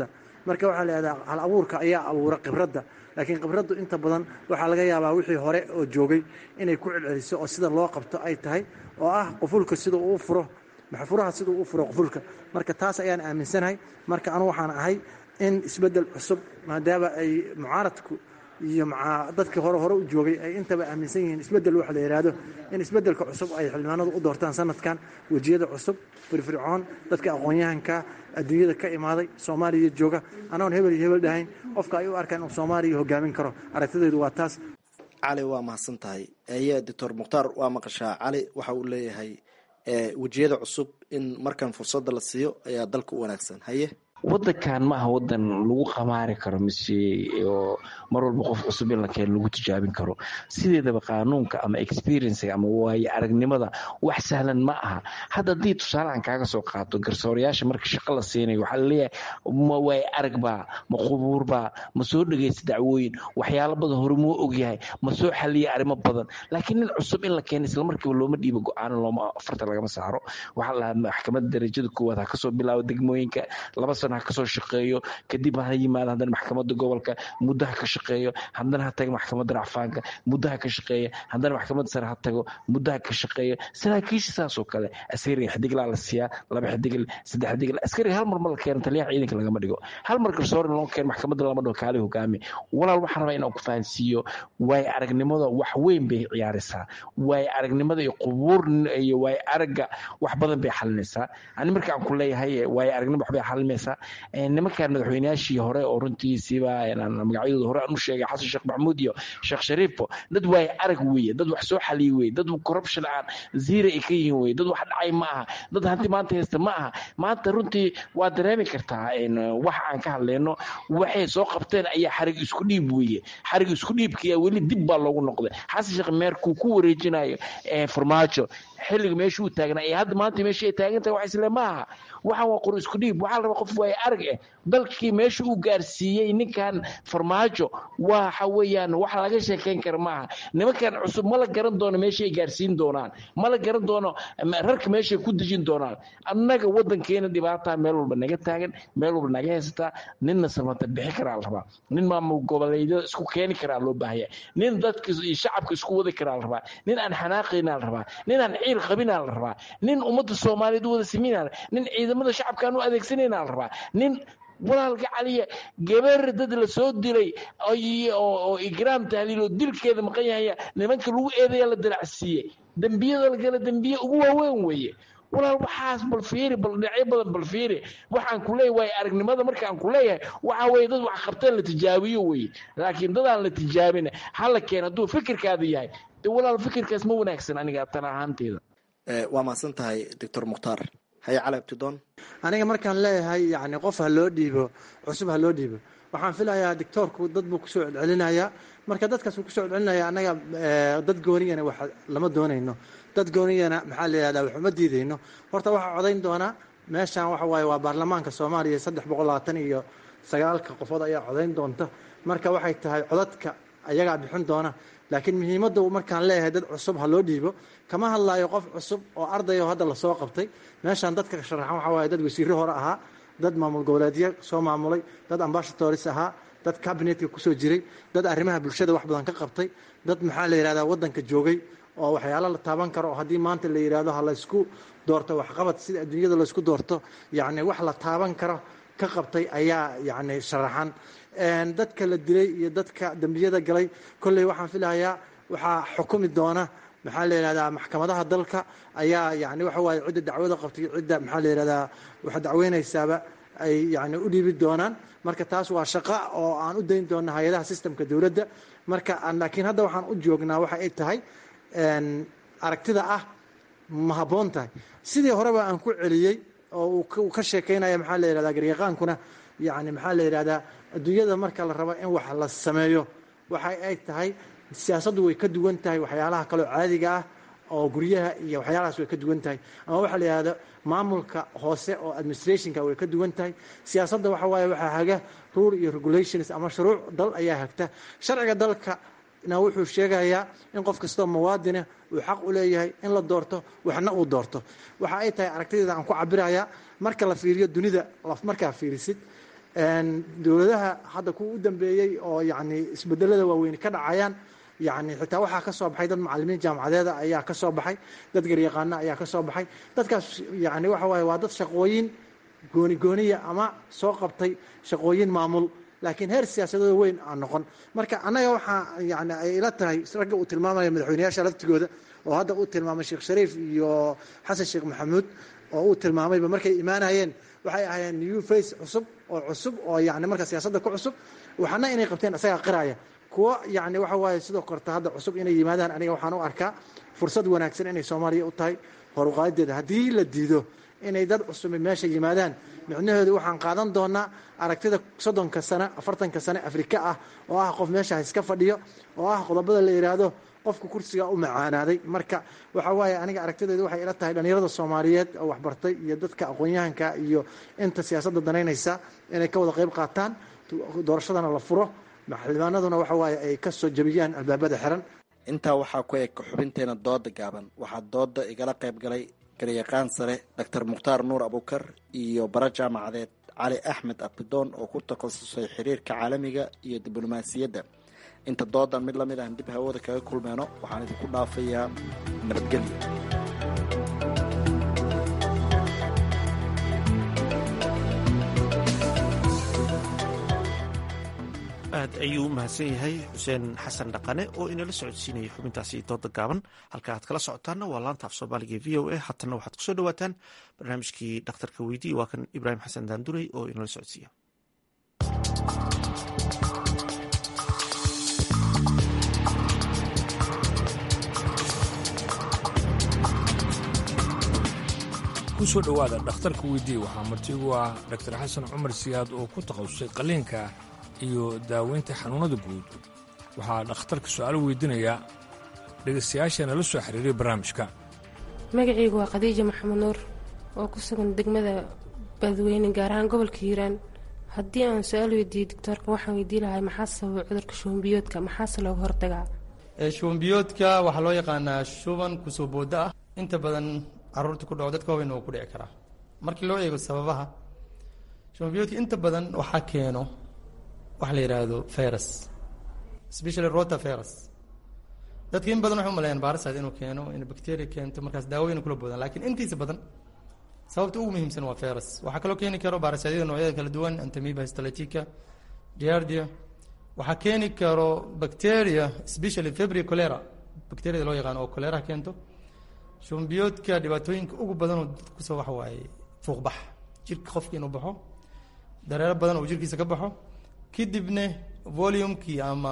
marka waxaa la yidhahdaa hal abuurka ayaa abuura khibradda, laakiin khibraddu inta badan waxaa laga yaabaa wixii hore oo joogay inay ku celceliso oo sida loo qabto ay tahay, oo ah qufulka sida uu furo maxfuraha sida uu furo qufulka. marka taas ayaan aaminsanahay. marka anu waxaan ahay in isbeddel cusub, maadaama ay mucaaradku iyo maca dadkii hore hore u joogay ay intaba aaminsan yihiin isbeddel waxa la yidhaahdo, in isbeddelka cusub ay xildhibaanadu u doortaan sanadkan wejiyada cusub, firfircoon, dadka aqoon-yahanka adduunyada ka imaaday soomaaliya jooga, anoon hebel iyo hebel dhahayn, qofka ay u arkaan inuu soomaaliya hogaamin karo. aragtidaydu waa taas. cali waa mahadsan tahay. eye doctor mukhtaar waa maqashaa. cali waxa uu leeyahay wejiyada cusub in markan fursadda la siiyo ayaa dalka u wanaagsan. haye wadankan ma aha wadan lagu qamaari karo mise oo mar walba qof cusub in la keeno lagu tijaabin karo. sideedaba qaanuunka ama experiensiga ama waayo aragnimada wax sahlan ma aha. hadda haddii tusaale aan kaaga soo qaato garsoorayaasha marka shaqo la siinayo waxaa laleeyahay ma waayo arag baa, ma qubuur baa, ma soo dhegaysta dacwooyin, waxyaalo badan hore muu ogyahay, ma soo xaliya arrimo badan. laakiin nin cusub in la keeno isla markiiba looma dhiibo go-aano, looma afarta lagama saaro. waxaa la lahaa maxkamadda darajada koowaad ha kasoo bilaabo degmooyinka, laba ha kasoo shaqeeyo, kadib ha yimaado haddana maxkamadda gobolka, muddo ha ka shaqeeyo, haddana ha tago maxkamadda racfaanka, muddo ha ka shaqeeya, haddana maxkamadda sare ha tago, muddo ha ka shaqeeyo. saraakiisha saas oo kale askariga xidiglaa la siiyaa, laba xidigl, saddex xidigl. askariga hal mar ma la keeno taliyaha ciidanka lagama dhigo, hal mar garsoore loo keeno maxkamadda lama dhigo kaali hogaami. walaal waxaan rabaa inaan ku fahansiiyo waayo aragnimada wax weyn bay ciyaaraysaa. waayo aragnimada iyo qubuur iyo waayo aragga wax badan bay xalinaysaa. ani marka aan ku leeyahay waayo aragnimo waxbay xalimaysaa. nimankan madaxweynayaashii hore oo runtiisiiba magacyadooda hore aan u sheegay, xasan sheekh maxamuud iyo sheekh shariifo, dad waayo arag weeye, dad wax soo xaliye weye, dad corruption aan ziira ay ka yihiin weye, dad wax dhacay ma aha, dad hanti maanta haysta ma aha. maanta runtii waa dareemi kartaa wax aan ka hadlayno waxay soo qabteen ayaa xarig isku dhiib weeye. xarig isku dhiibkaya weli dib baa loogu noqday. xasan sheekh meerkuu ku wareejinayo farmaajo xilliga meesha uu taagnaa iyo hadda maanta meesha ay taagan tahay wax isle ma aha. waxaan waa qor isku dhiib. waxaa la rabaa qof waayo arag eh dalkii meesha uu gaarsiiyey ninkan farmaajo waxa weeyaan wax laga sheekayn kara maaha. nimankan cusub ma la garan doono meesha ay gaarsiin doonaan, ma la garan doono rarka meeshay ku dejin doonaan. annaga wadankeena dhibaataa meel walba naga taagan, meel walba naga haysataa. ninna samata bixi karaa la rabaa, nin maamul goboleedyada isku keeni karaa loo baahaya, nin dadka iyo shacabka isku wadi karaa la rabaa, nin aan xanaaqaynaa la rabaa, nin aan ciil qabinaa la rabaa, nin ummadda soomaaliyeed u wada siminaa, nin ciidamada shacabkaan u adeegsanayna la rabaa, nin walaalka caliya gabar dad la soo dilay oo igraam tahliilo dilkeeda maqan yahaya nimanka lagu eedaya la dalacsiiyey, dembiyada la gala dembiye ugu waaweyn weeye. walaal waxaas bal fiiri, bal dhinacyo badan bal fiiri. waxaan ku leeyahay waayo aragnimada markaan ku leeyahay waxa weeye dad wax qabteen la tijaabiyo weeye. laakiin dadaan la tijaabin hala keen hadduu fikirkaada yahay de walaal fikirkaas ma wanaagsan aniga tan ahaanteeda. waa mahadsan tahay doctor mukhtaar. haye cali abtidoon. aniga markaan leeyahay yani qof ha loo dhiibo cusub ha loo dhiibo, waxaan filayaa doctoorku dad buu kusoo celcelinayaa. marka dadkaas uu kusoo celcelinaya annaga dad gooniyana wax lama doonayno, dad gooniyana maxaa la yihahdaa wax uma diidayno. horta waxaa codayn doonaa meeshaan waxa waaye waa baarlamaanka soomaaliya saddex boqol labaatan iyo sagaalka qofood ayaa codayn doonta. marka waxay tahay codadka ayagaa bixin doona. laakiin muhiimadda markaan leeyahay dad cusub ha loo dhiibo kama hadlaayo qof cusub oo arday oo hadda lasoo qabtay. meeshaan dadka sharaxan waxaa waaye dad wasiirro hore ahaa, dad maamul goboleedyo soo maamulay, dad ambassadors ahaa, dad cabinetka kusoo jiray, dad arrimaha bulshada wax badan ka qabtay, dad maxaa la yidhahdaa waddanka joogay oo waxyaalo la taaban karo. oo haddii maanta la yidhaahdo ha laysku doorto waxqabad sida adduunyada laysku doorto yacni wax la taaban karo ka qabtay ayaa yacni sharaxan. dadka la dilay iyo dadka dembiyada galay kolley waxaan filahayaa waxaa xukumi doona maxaa la yidhahdaa maxkamadaha dalka ayaa yani waxa waaye cidda dacwada qabtay cidda maxaa la yidhahdaa waxa dacweynaysaaba ay yani u dhiibi doonaan. marka taas waa shaqo oo aan u dayn doona hay-adaha systemka dowladda. marka laakiin hadda waxaan u joognaa waxa ay tahay aragtida ah ma habboon tahay. sidii horeba aan ku celiyey oo uu ka sheekeynaya maxaa la yidhahdaa garyaqaankuna yani maxaa la yidhahdaa adduunyada marka la rabo in wax la sameeyo waxa ay tahay siyaasaddu way ka duwan tahay waxyaalaha kaloo caadiga ah oo guryaha iyo waxyaalahaas way ka duwan tahay. ama waxaa la yidhahda maamulka hoose oo administrationka way ka duwan tahay. siyaasadda waxa waaye waxaa haga rule iyo regulations ama shuruuc dal ayaa hagta. sharciga dalka na wuxuu sheegayaa in qof kastoo muwaadina uu xaq u leeyahay in la doorto waxna uu doorto. waxa ay tahay aragtideeda aan ku cabirayaa marka la fiiriyo dunida markaa fiirisid dowladaha hadda kuwa u dambeeyey oo yani isbedelada waaweyn ka dhacayaan yani xitaa waxaa ka soo baxay dad macalimiin jaamacadeeda ayaa ka soo baxay dad garyaqaana ayaa ka soo baxay dadkaas yani waxa waaye waa dad shaqooyin gooni gooniya ama soo qabtay shaqooyin maamul laakiin heer siyaasadooda weyn aan noqon marka annaga waxaa yani ay ila tahay ragga uu tilmaamaya madaxweyneyaasha laftigooda oo hadda uu tilmaamay sheekh shariif iyo xasan sheekh maxamuud oo uu tilmaamayba markay imaanayeen waxay ahaayeen new face cusub oo cusub oo yani marka siyaasadda ku cusub waxaana inay qabteen isagaa qiraya kuwa yani waxa waaye sidoo korta hadda cusub inay yimaadaan aniga waxaan u arkaa fursad wanaagsan inay soomaaliya u tahay horuqaadideeda haddii la diido inay dad cusub meesha yimaadaan micnaheedu waxaan qaadan doonaa aragtida soddonka sano afartanka sano afrika ah oo ah qof meesha iska fadhiyo oo ah qodobada la yidhaahdo qofka kursiga u macaanaaday marka waxa waaye aniga aragtideedu waxay ila tahay dhalinyarada soomaaliyeed oo waxbartay iyo dadka aqoon-yahanka iyo inta siyaasadda danaynaysa inay ka wada qayb qaataan doorashadana la furo xildhibaanaduna waxa waaye ay ka soo jebiyaan albaabada xiran intaa waxaa ku eg xubinteena dooda gaaban waxaa dooda igala qayb galay garyaqaan sare doctor mukhtaar nuur abukar iyo bara jaamacadeed cali axmed abdidoon oo ku takhasusay xiriirka caalamiga iyo diblomaasiyadda inta doodan mid lamid ah dib hawada kaga kulmeyno waxaan idinku dhaafayaa nabadgelyo. aad ayuu u mahadsan yahay xuseen xasan dhaqane oo inala socodsiinayay xubintaasi dooda gaaban halka aad kala socotaanna waa laanta af soomaaliga e v o a haatanna waxaad kusoo dhawaataan barnaamijkii dhakhtarka weydii waa kan ibraahim xasan daandurey oo inala socodsiiya. kusoo dhowaada dhakhtarka weydii waxaa martigu ah doctor xasan cumar siyaad oo ku takhasusay qalliinka iyo daaweynta xanuunada guud waxaa dhakhtarka su-aalo weydiinayaa dhegaystayaasheena la soo xiriiray barnaamijka. magacaygu waa khadiija maxamed nuur oo ku sugan degmada badweyne gaar ahaan gobolka hiiraan. haddii aan su-aal weydiiyey doctoorka waxaan weydii lahay maxaa sababa cudurka shubanbiyoodka maxaase looga hortagaa? shubanbiyoodka waxaa loo yaqaanaa shuban kusoo booda ah inta badan caruurta ku dhaco dadka waaweyn oo ku dhici karaa. markii loo eego sababaha shubanbiyoodka inta badan waxaa keeno waxa la yidhaahdo virus especially rota virus. dadka in badan waxay u maleeyaan parasite inuu keeno in bacteria keento markaas daawooyin kula boodaan laakiin intiisa badan sababta ugu muhiimsan waa virus. waxaa kaloo keeni karo parasiteyada noocyada kala duwan Entamoeba histolytica, Giardia. waxaa keeni karo bacteria especially Vibrio cholera bacteria loo yaqaan oo cholera keento. shubanbiyoodka dhibaatooyinka ugu badan oo dadka kusoo waxa waaye fuuqbax jirka qofka inuu baxo dareero badan oo jirkiisa ka baxo kadibna volumekii ama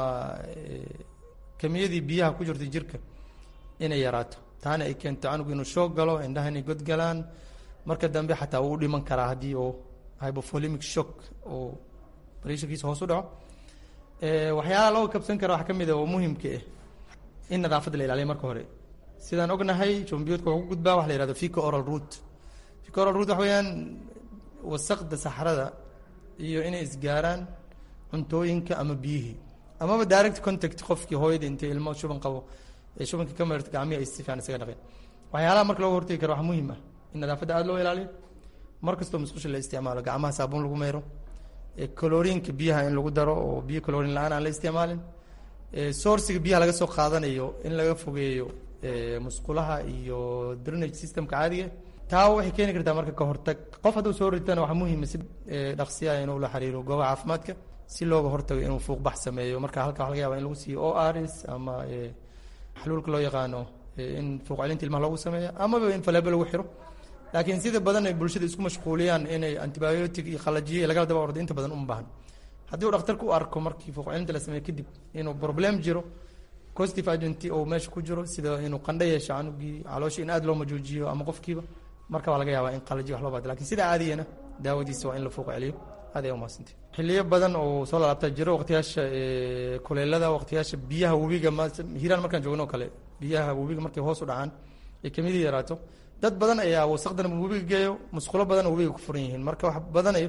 kamiyadii biyaha ku jirtay jirka inay yaraato taana ay keento canugu inuu shoog galo indhaha inay god galaan marka dambe xataa wuu u dhiman karaa haddii oo hypovolemic shock oo pressurekiisa hoos u dhaco. waxyaalaha loo kabsan kara waxaa ka mid ah oo muhimka ah in nadaafadda la ilaaliyo marka hore. sidaan ognahay shubanbiyoodka wuxuu ku gudbaa waxa la yihahdo fecal oral route. fecal oral route waxa weeyaan wasaqda saxrada iyo inay isgaaraan cuntooyinka ama biyihii amaba direct contact qofkii hooyada intay ilmo shuban qabo ee shubanka ka meerto gacmihi ay si fiican isaga dhaqeen. waxyaalaha marka looga hortagi karo waxaa muhiim ah in nadaafadda aada loo ilaaliyo mar kastoo musqusha la isticmaalo gacmaha saabuun lagu meero chloriinka biyaha in lagu daro oo biyo chloriin la-aan aan la isticmaalin. sourciga biyaha laga soo qaadanayo in laga fogeeyo musqulaha iyo drainage systemka caadiga taa waxay keeni kartaa marka ka hortag. qof hadduu soo ritana waxaa muhiima si dhaqsiya inuu la xiriiro goobaha caafimaadka si looga hortago inuu fuuqbax sameeyo. marka halka waxa laga yaaba in lagu siiyo o r s ama xaluulka loo yaqaano in fuuq celinta ilmaha loogu sameeyo amaba in faleebo lagu xiro. laakiin sida badan ay bulshada isku mashquuliyaan inay antibiotic iyo qalajiye lagala daba ordo inta badan uma baahan. haddii uu dhakhtarku u arko markii fuuq celinta la sameeyo kadib inuu problem jiro positive agent oo meesha ku jiro sida inuu qandho yeesho canugii caloosha in aad loo majoojiyo ama qofkiiba marka waa laga yaabaa in qalajiyo wax loo baado. lakiin sida caadiyana daawadiisa waa in la fuuq celiyo. aad ay umahadsantay. xiliyo badan oo soo laabta jiro waqtiyaasha kuleelada waqtiyaasha biyaha webiga hiiraan markaan joogno oo kale biyaha webiga markay hoos u dhacaan ee kamidii yaraato dad badan ayaa wasaqdan webiga geeyo musqulo badan oo webiga ku furan yihiin marka wax badanayo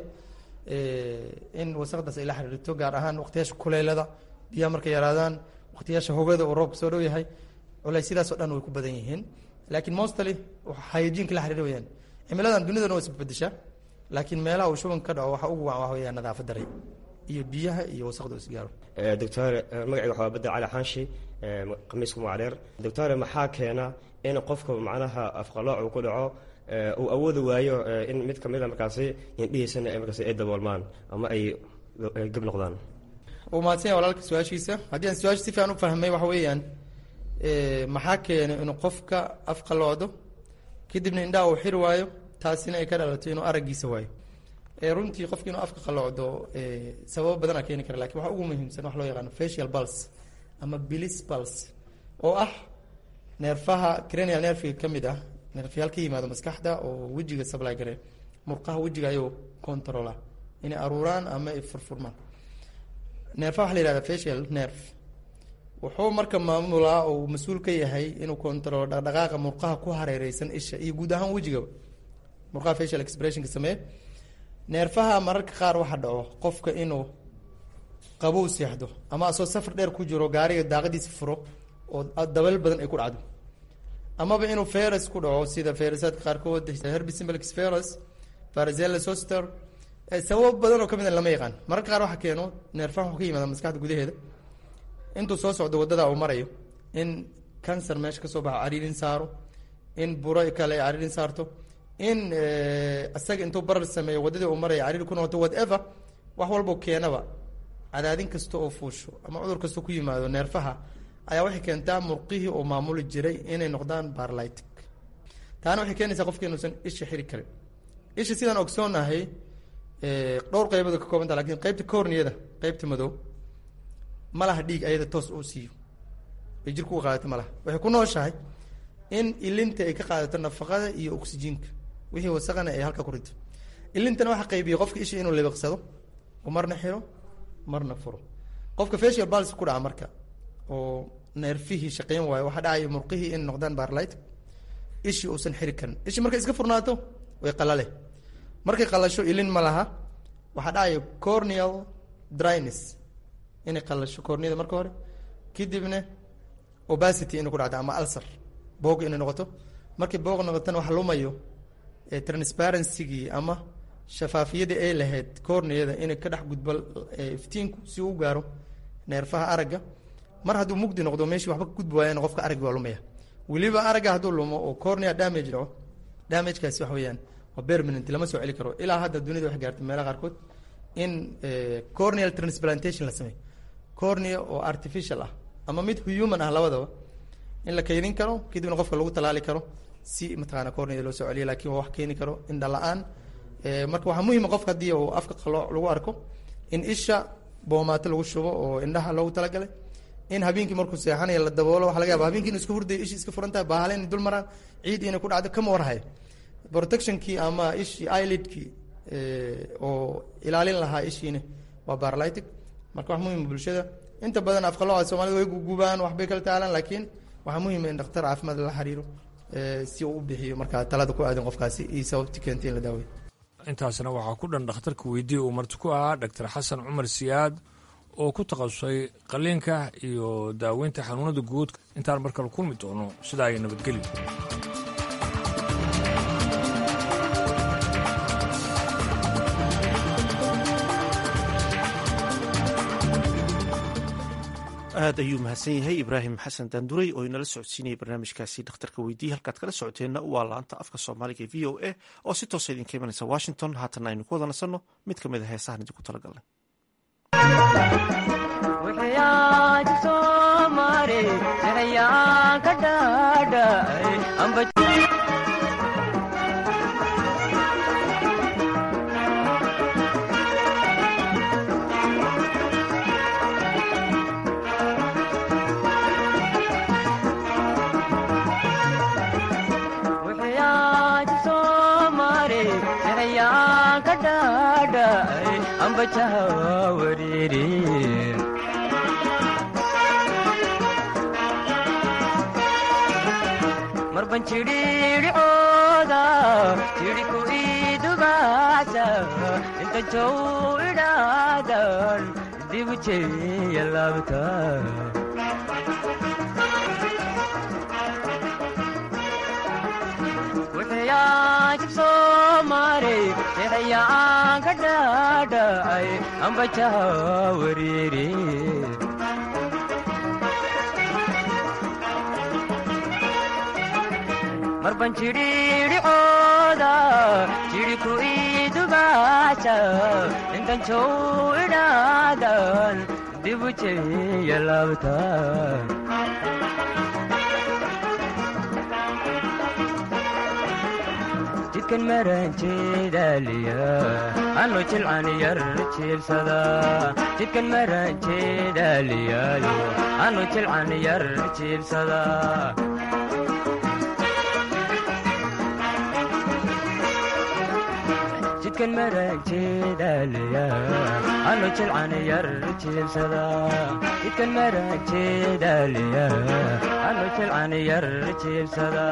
in wasaqdaas ay la xiriirto gaar ahaan waqtiyaasha kuleelada biyaha markay yaraadaan waqtiyaasha hogada oo roobka soo dhow yahay culaysyadaas oo dhan way ku badan yihiin. laakiin mostly hygiene la xiriir wayaan cimiladan dunidan waa isbedeshaa laakiin meelaha uu shuban ka dhaco waxa ugu wacan waxa weeyaan nadaafad daray iyo biyaha iyo wasaqda isgaaro. doctor magacayga waxaa bedel cali xanshi qamiisku macdheer. doctor maxaa keena in qofka macnaha afqalooc uu ku dhaco uu awoodi waayo in mid ka mid a markaasi indhihiisana ay markaasi ay daboolmaan ama ay gab noqdaan? uu mahadsan yahay walaalka su-aashiisa. haddii aan su-aasha si fiican u fahmay waxa weeyaan maxaa keenay inuu qofka afqaloocdo kadibna indhaha uu xiri waayo taasina ay ka dhalato inuu araggiisa waayo. runtii qofki inuu afka qaloocdo sababo badanaa keeni kara lakin waxa ugu muhiimsan wax loo yaqaano facial pulse ama bilis pulse oo ah neerfaha cranial nerviga ka mid ah neerfayaal ka yimaado maskaxda oo wejiga supply gare murqaha wejiga ayuu controla inay aruuraan ama ay furfurmaan. neerfaha waxa la yihahda facial nerve wuxuu marka maamulaa oo mas-uul ka yahay inuu controlo dhaqdhaqaaqa murqaha ku hareereysan isha iyo guud ahaan wejigaba murqaha facial expressionka sameeye. neerfaha mararka qaar waxa dhaco qofka inuu qabow seexdo ama asoo safar dheer ku jiro gaariga daaqadiisa furo oo dabal badan ay ku dhacdo, amaba inuu virus ku dhaco sida virusaadka qaarkood herpes simplex virus, varicella zoster. sababo badan oo kamid a lama yaqaan. mararka qaar waxa keeno neerfaha wuxuu ka yimaada maskaxda gudaheeda intuu soo socdo wadada uu marayo in cancer meesha kasoo baxo cariirin saaro, in buro kale ay cariirin saarto, in isaga intuu barar sameeyo wadadii uu maraya cariiri ku noqoto whatever wax walbo keenaba cadaadin kasta oo fuusho ama cudur kasta ku yimaado neerfaha ayaa waxay keentaa murqihii oo maamuli jiray inay noqdaan paralytic. taana waxay keenaysaa qofka inuusan isha xiri karin. isha sidaan ogsoonahay dhowr qaybood ka koobanta lakin qaybta corneada qaybta madow ma laha dhiig ayada toos uu siiyo ay jirku u qaadato ma laha. waxay ku nooshahay in ilinta ay ka qaadato nafaqada iyo oksijiinka wixii wasaqana ay halka ku rinto. ilintana waxa qaybiyo qofka isha inuu lebeqsado oo marna xiro marna furo. qofka facial pulse ku dhaca marka oo neerfihii shaqeyn waayo waxa dhacaya murqihii in noqdaan paralytic, ishii uusan xiri karin. ishi markay iska furnaato way qalale, markay qalasho ilin ma laha waxa dhacaya corneal dryness inay qalasho corneada marka hore, kadibna obesity inay ku dhacdo ama ulcer boog inay noqoto. markii boog noqotana wax lumayo transparency-gii ama shafaafiyadii ay lahayd corneada inay ka dhex gudbo iftiinku si uu gaaro neerfaha aragga. mar hadduu mugdi noqdo meeshii waxba ka gudbi waayana qofka araggi waa lumaya. weliba aragga hadduu lumo oo cornea damage dhaco damagekaasi wax weeyaan waa permanent, lama soo celi karo. ilaa hadda dunida waxay gaartay meelaha qaarkood in corneal transplantation la sameeyo, cornea oo artificial ah ama mid human ah labadaba in la kaydin karo kadibna qofka lagu talaali karo si mataqaana cornea loo soo celiyo. laakiin waa wax keeni karo indha la-aan. marka waxaa muhiima qofka haddii uu afka qalooc lagu arko in isha boomaato lagu shubo oo indhaha loogu talagalay, in habeenkii markuu seexanayo la daboolo. waxa laga yaaba habeenkii inuu iska hurdayo ishi iska furan tahay baahale inay dul maraan ciid inay ku dhacdo kama warhayo. protectionkii ama ishii eyelidkii oo ilaalin lahaa ishiina waa paralytic. marka wax muhiima bulshada inta badan afqalooca soomaalida way gugubaan waxbay kala taalaan, laakiin waxaa muhiima in dhakhtar caafimaad la xiriiro si uu u bixiyo markaa talada ku aadan qofkaasi iyo sababti keentay in la daaweeyo. intaasna waxaa ku dhan dhakhtarka weydii uu marti ku ahaa doctor xasan cumar siyaad oo ku takhasusay qaliinka iyo daaweynta xanuunada guud. intaan mar kale kulmi doono sidaa iyo nabadgelyo. aad ayuu mahadsan yahay ibraahim xasan daanduray oo inala socodsiinayay barnaamijkaasi dhakhtarka weydiiye. halkaad kala socoteenna waa laanta afka soomaaliga e v o a oo si toosa idinka imanaysa washington. haatanna aynu ku wada nasanno mid ka mid a heesahan idinku talagalnay. marban jidhiidhicooda jidhiku idubaasa inta jow idhaadan dibu jeeya laabta wuxuyaa jib soo maray ayaan ka dhaadhacay ambajaha wariiri marban jidhiidhicooda jidhi ku idubaasa intan jow idhaadan dibu jeya laabta jidkan maran jeedaaliya anu jilcan yar jiibsada jidkan maran jeedaaliyaayo anu jilcan yar jiibsada jidkan maran jeedaaliya anu jilcan yar jiibsada jidkan maran jeedaaliya anu jilcan yar jiibsada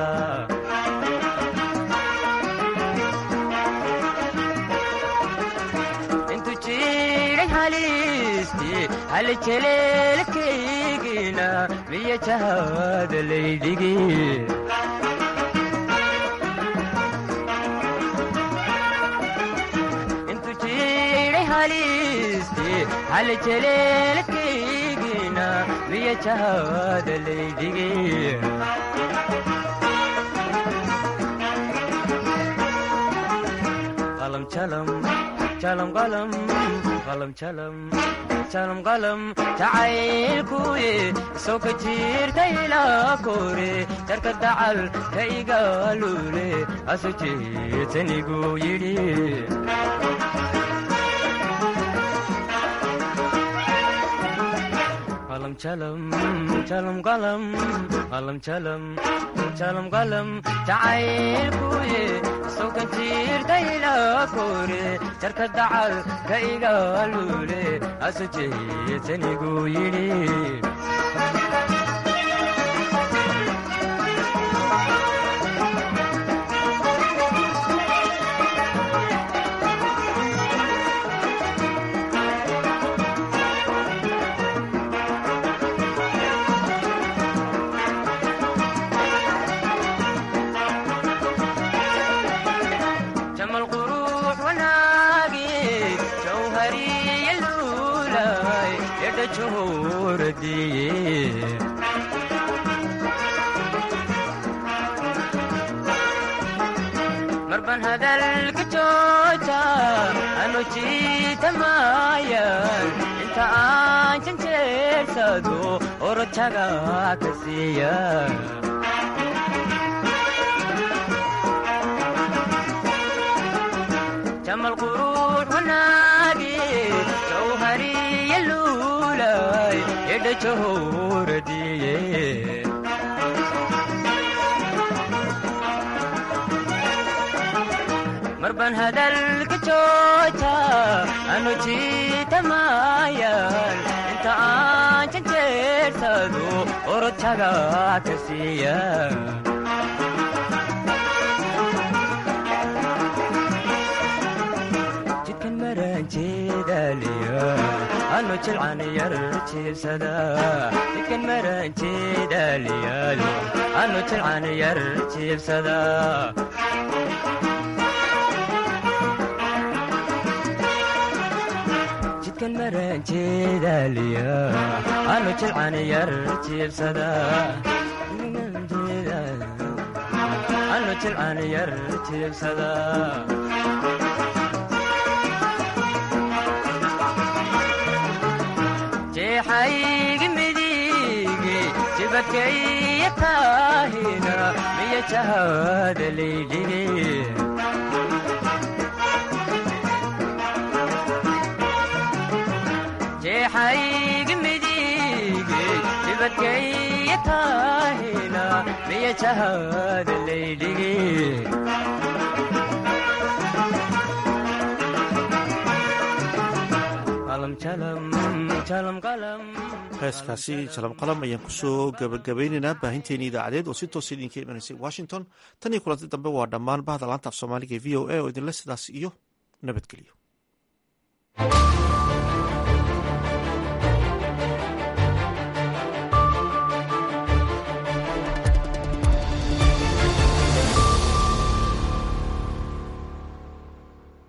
halejeleelkaygina miya jahada laydhigi intu jiray halisti halejeleelkaygina miya jahada laydhigi qalam jalam jalam qalam qalam jalam jalam qalam jacaylkuye soo ka jiirtayla kore jarka dacal ka igaalule asu jeetanigu yidhi qalam jalam jalam qalam qalam jalam jalam qalam jacaylkuye soo ka jiirtayla kore jarka dacal ka igaalule asu jeetanigu yidhi marban hadalka jooja anu jiitamayan inta aan janjeersado orojaga ka siiya jamal quruux wanaagi jawhariya luulay edha johoradiye marban hadalka jooja anu jiitamayan inta aan janjeersado orojaga ka siiya jidkan maran jeedaaliya anu jilcan yar jiibsada jidkan maran jeedaaliyaayo anu jilcan yar jiibsada jidkan maran jeedaaliya anu jilcan yar jiibsada anu jilcan yar jiibsada jeexaygi midigi jibadkaya taahina miya jahada laydhigi jeexaygi midigi jibadkaya taahina miya jahada laydhigi heeskaasi jalam qalam ayaan kusoo gabagabaynaynaa baahinteeni idaacadeed oo si toosa idinka imanaysay washington tan iyo kulanti dambe waa dhammaan bahda laanta af soomaaliga e v o a oo idinle sidaas iyo nabadgelyo.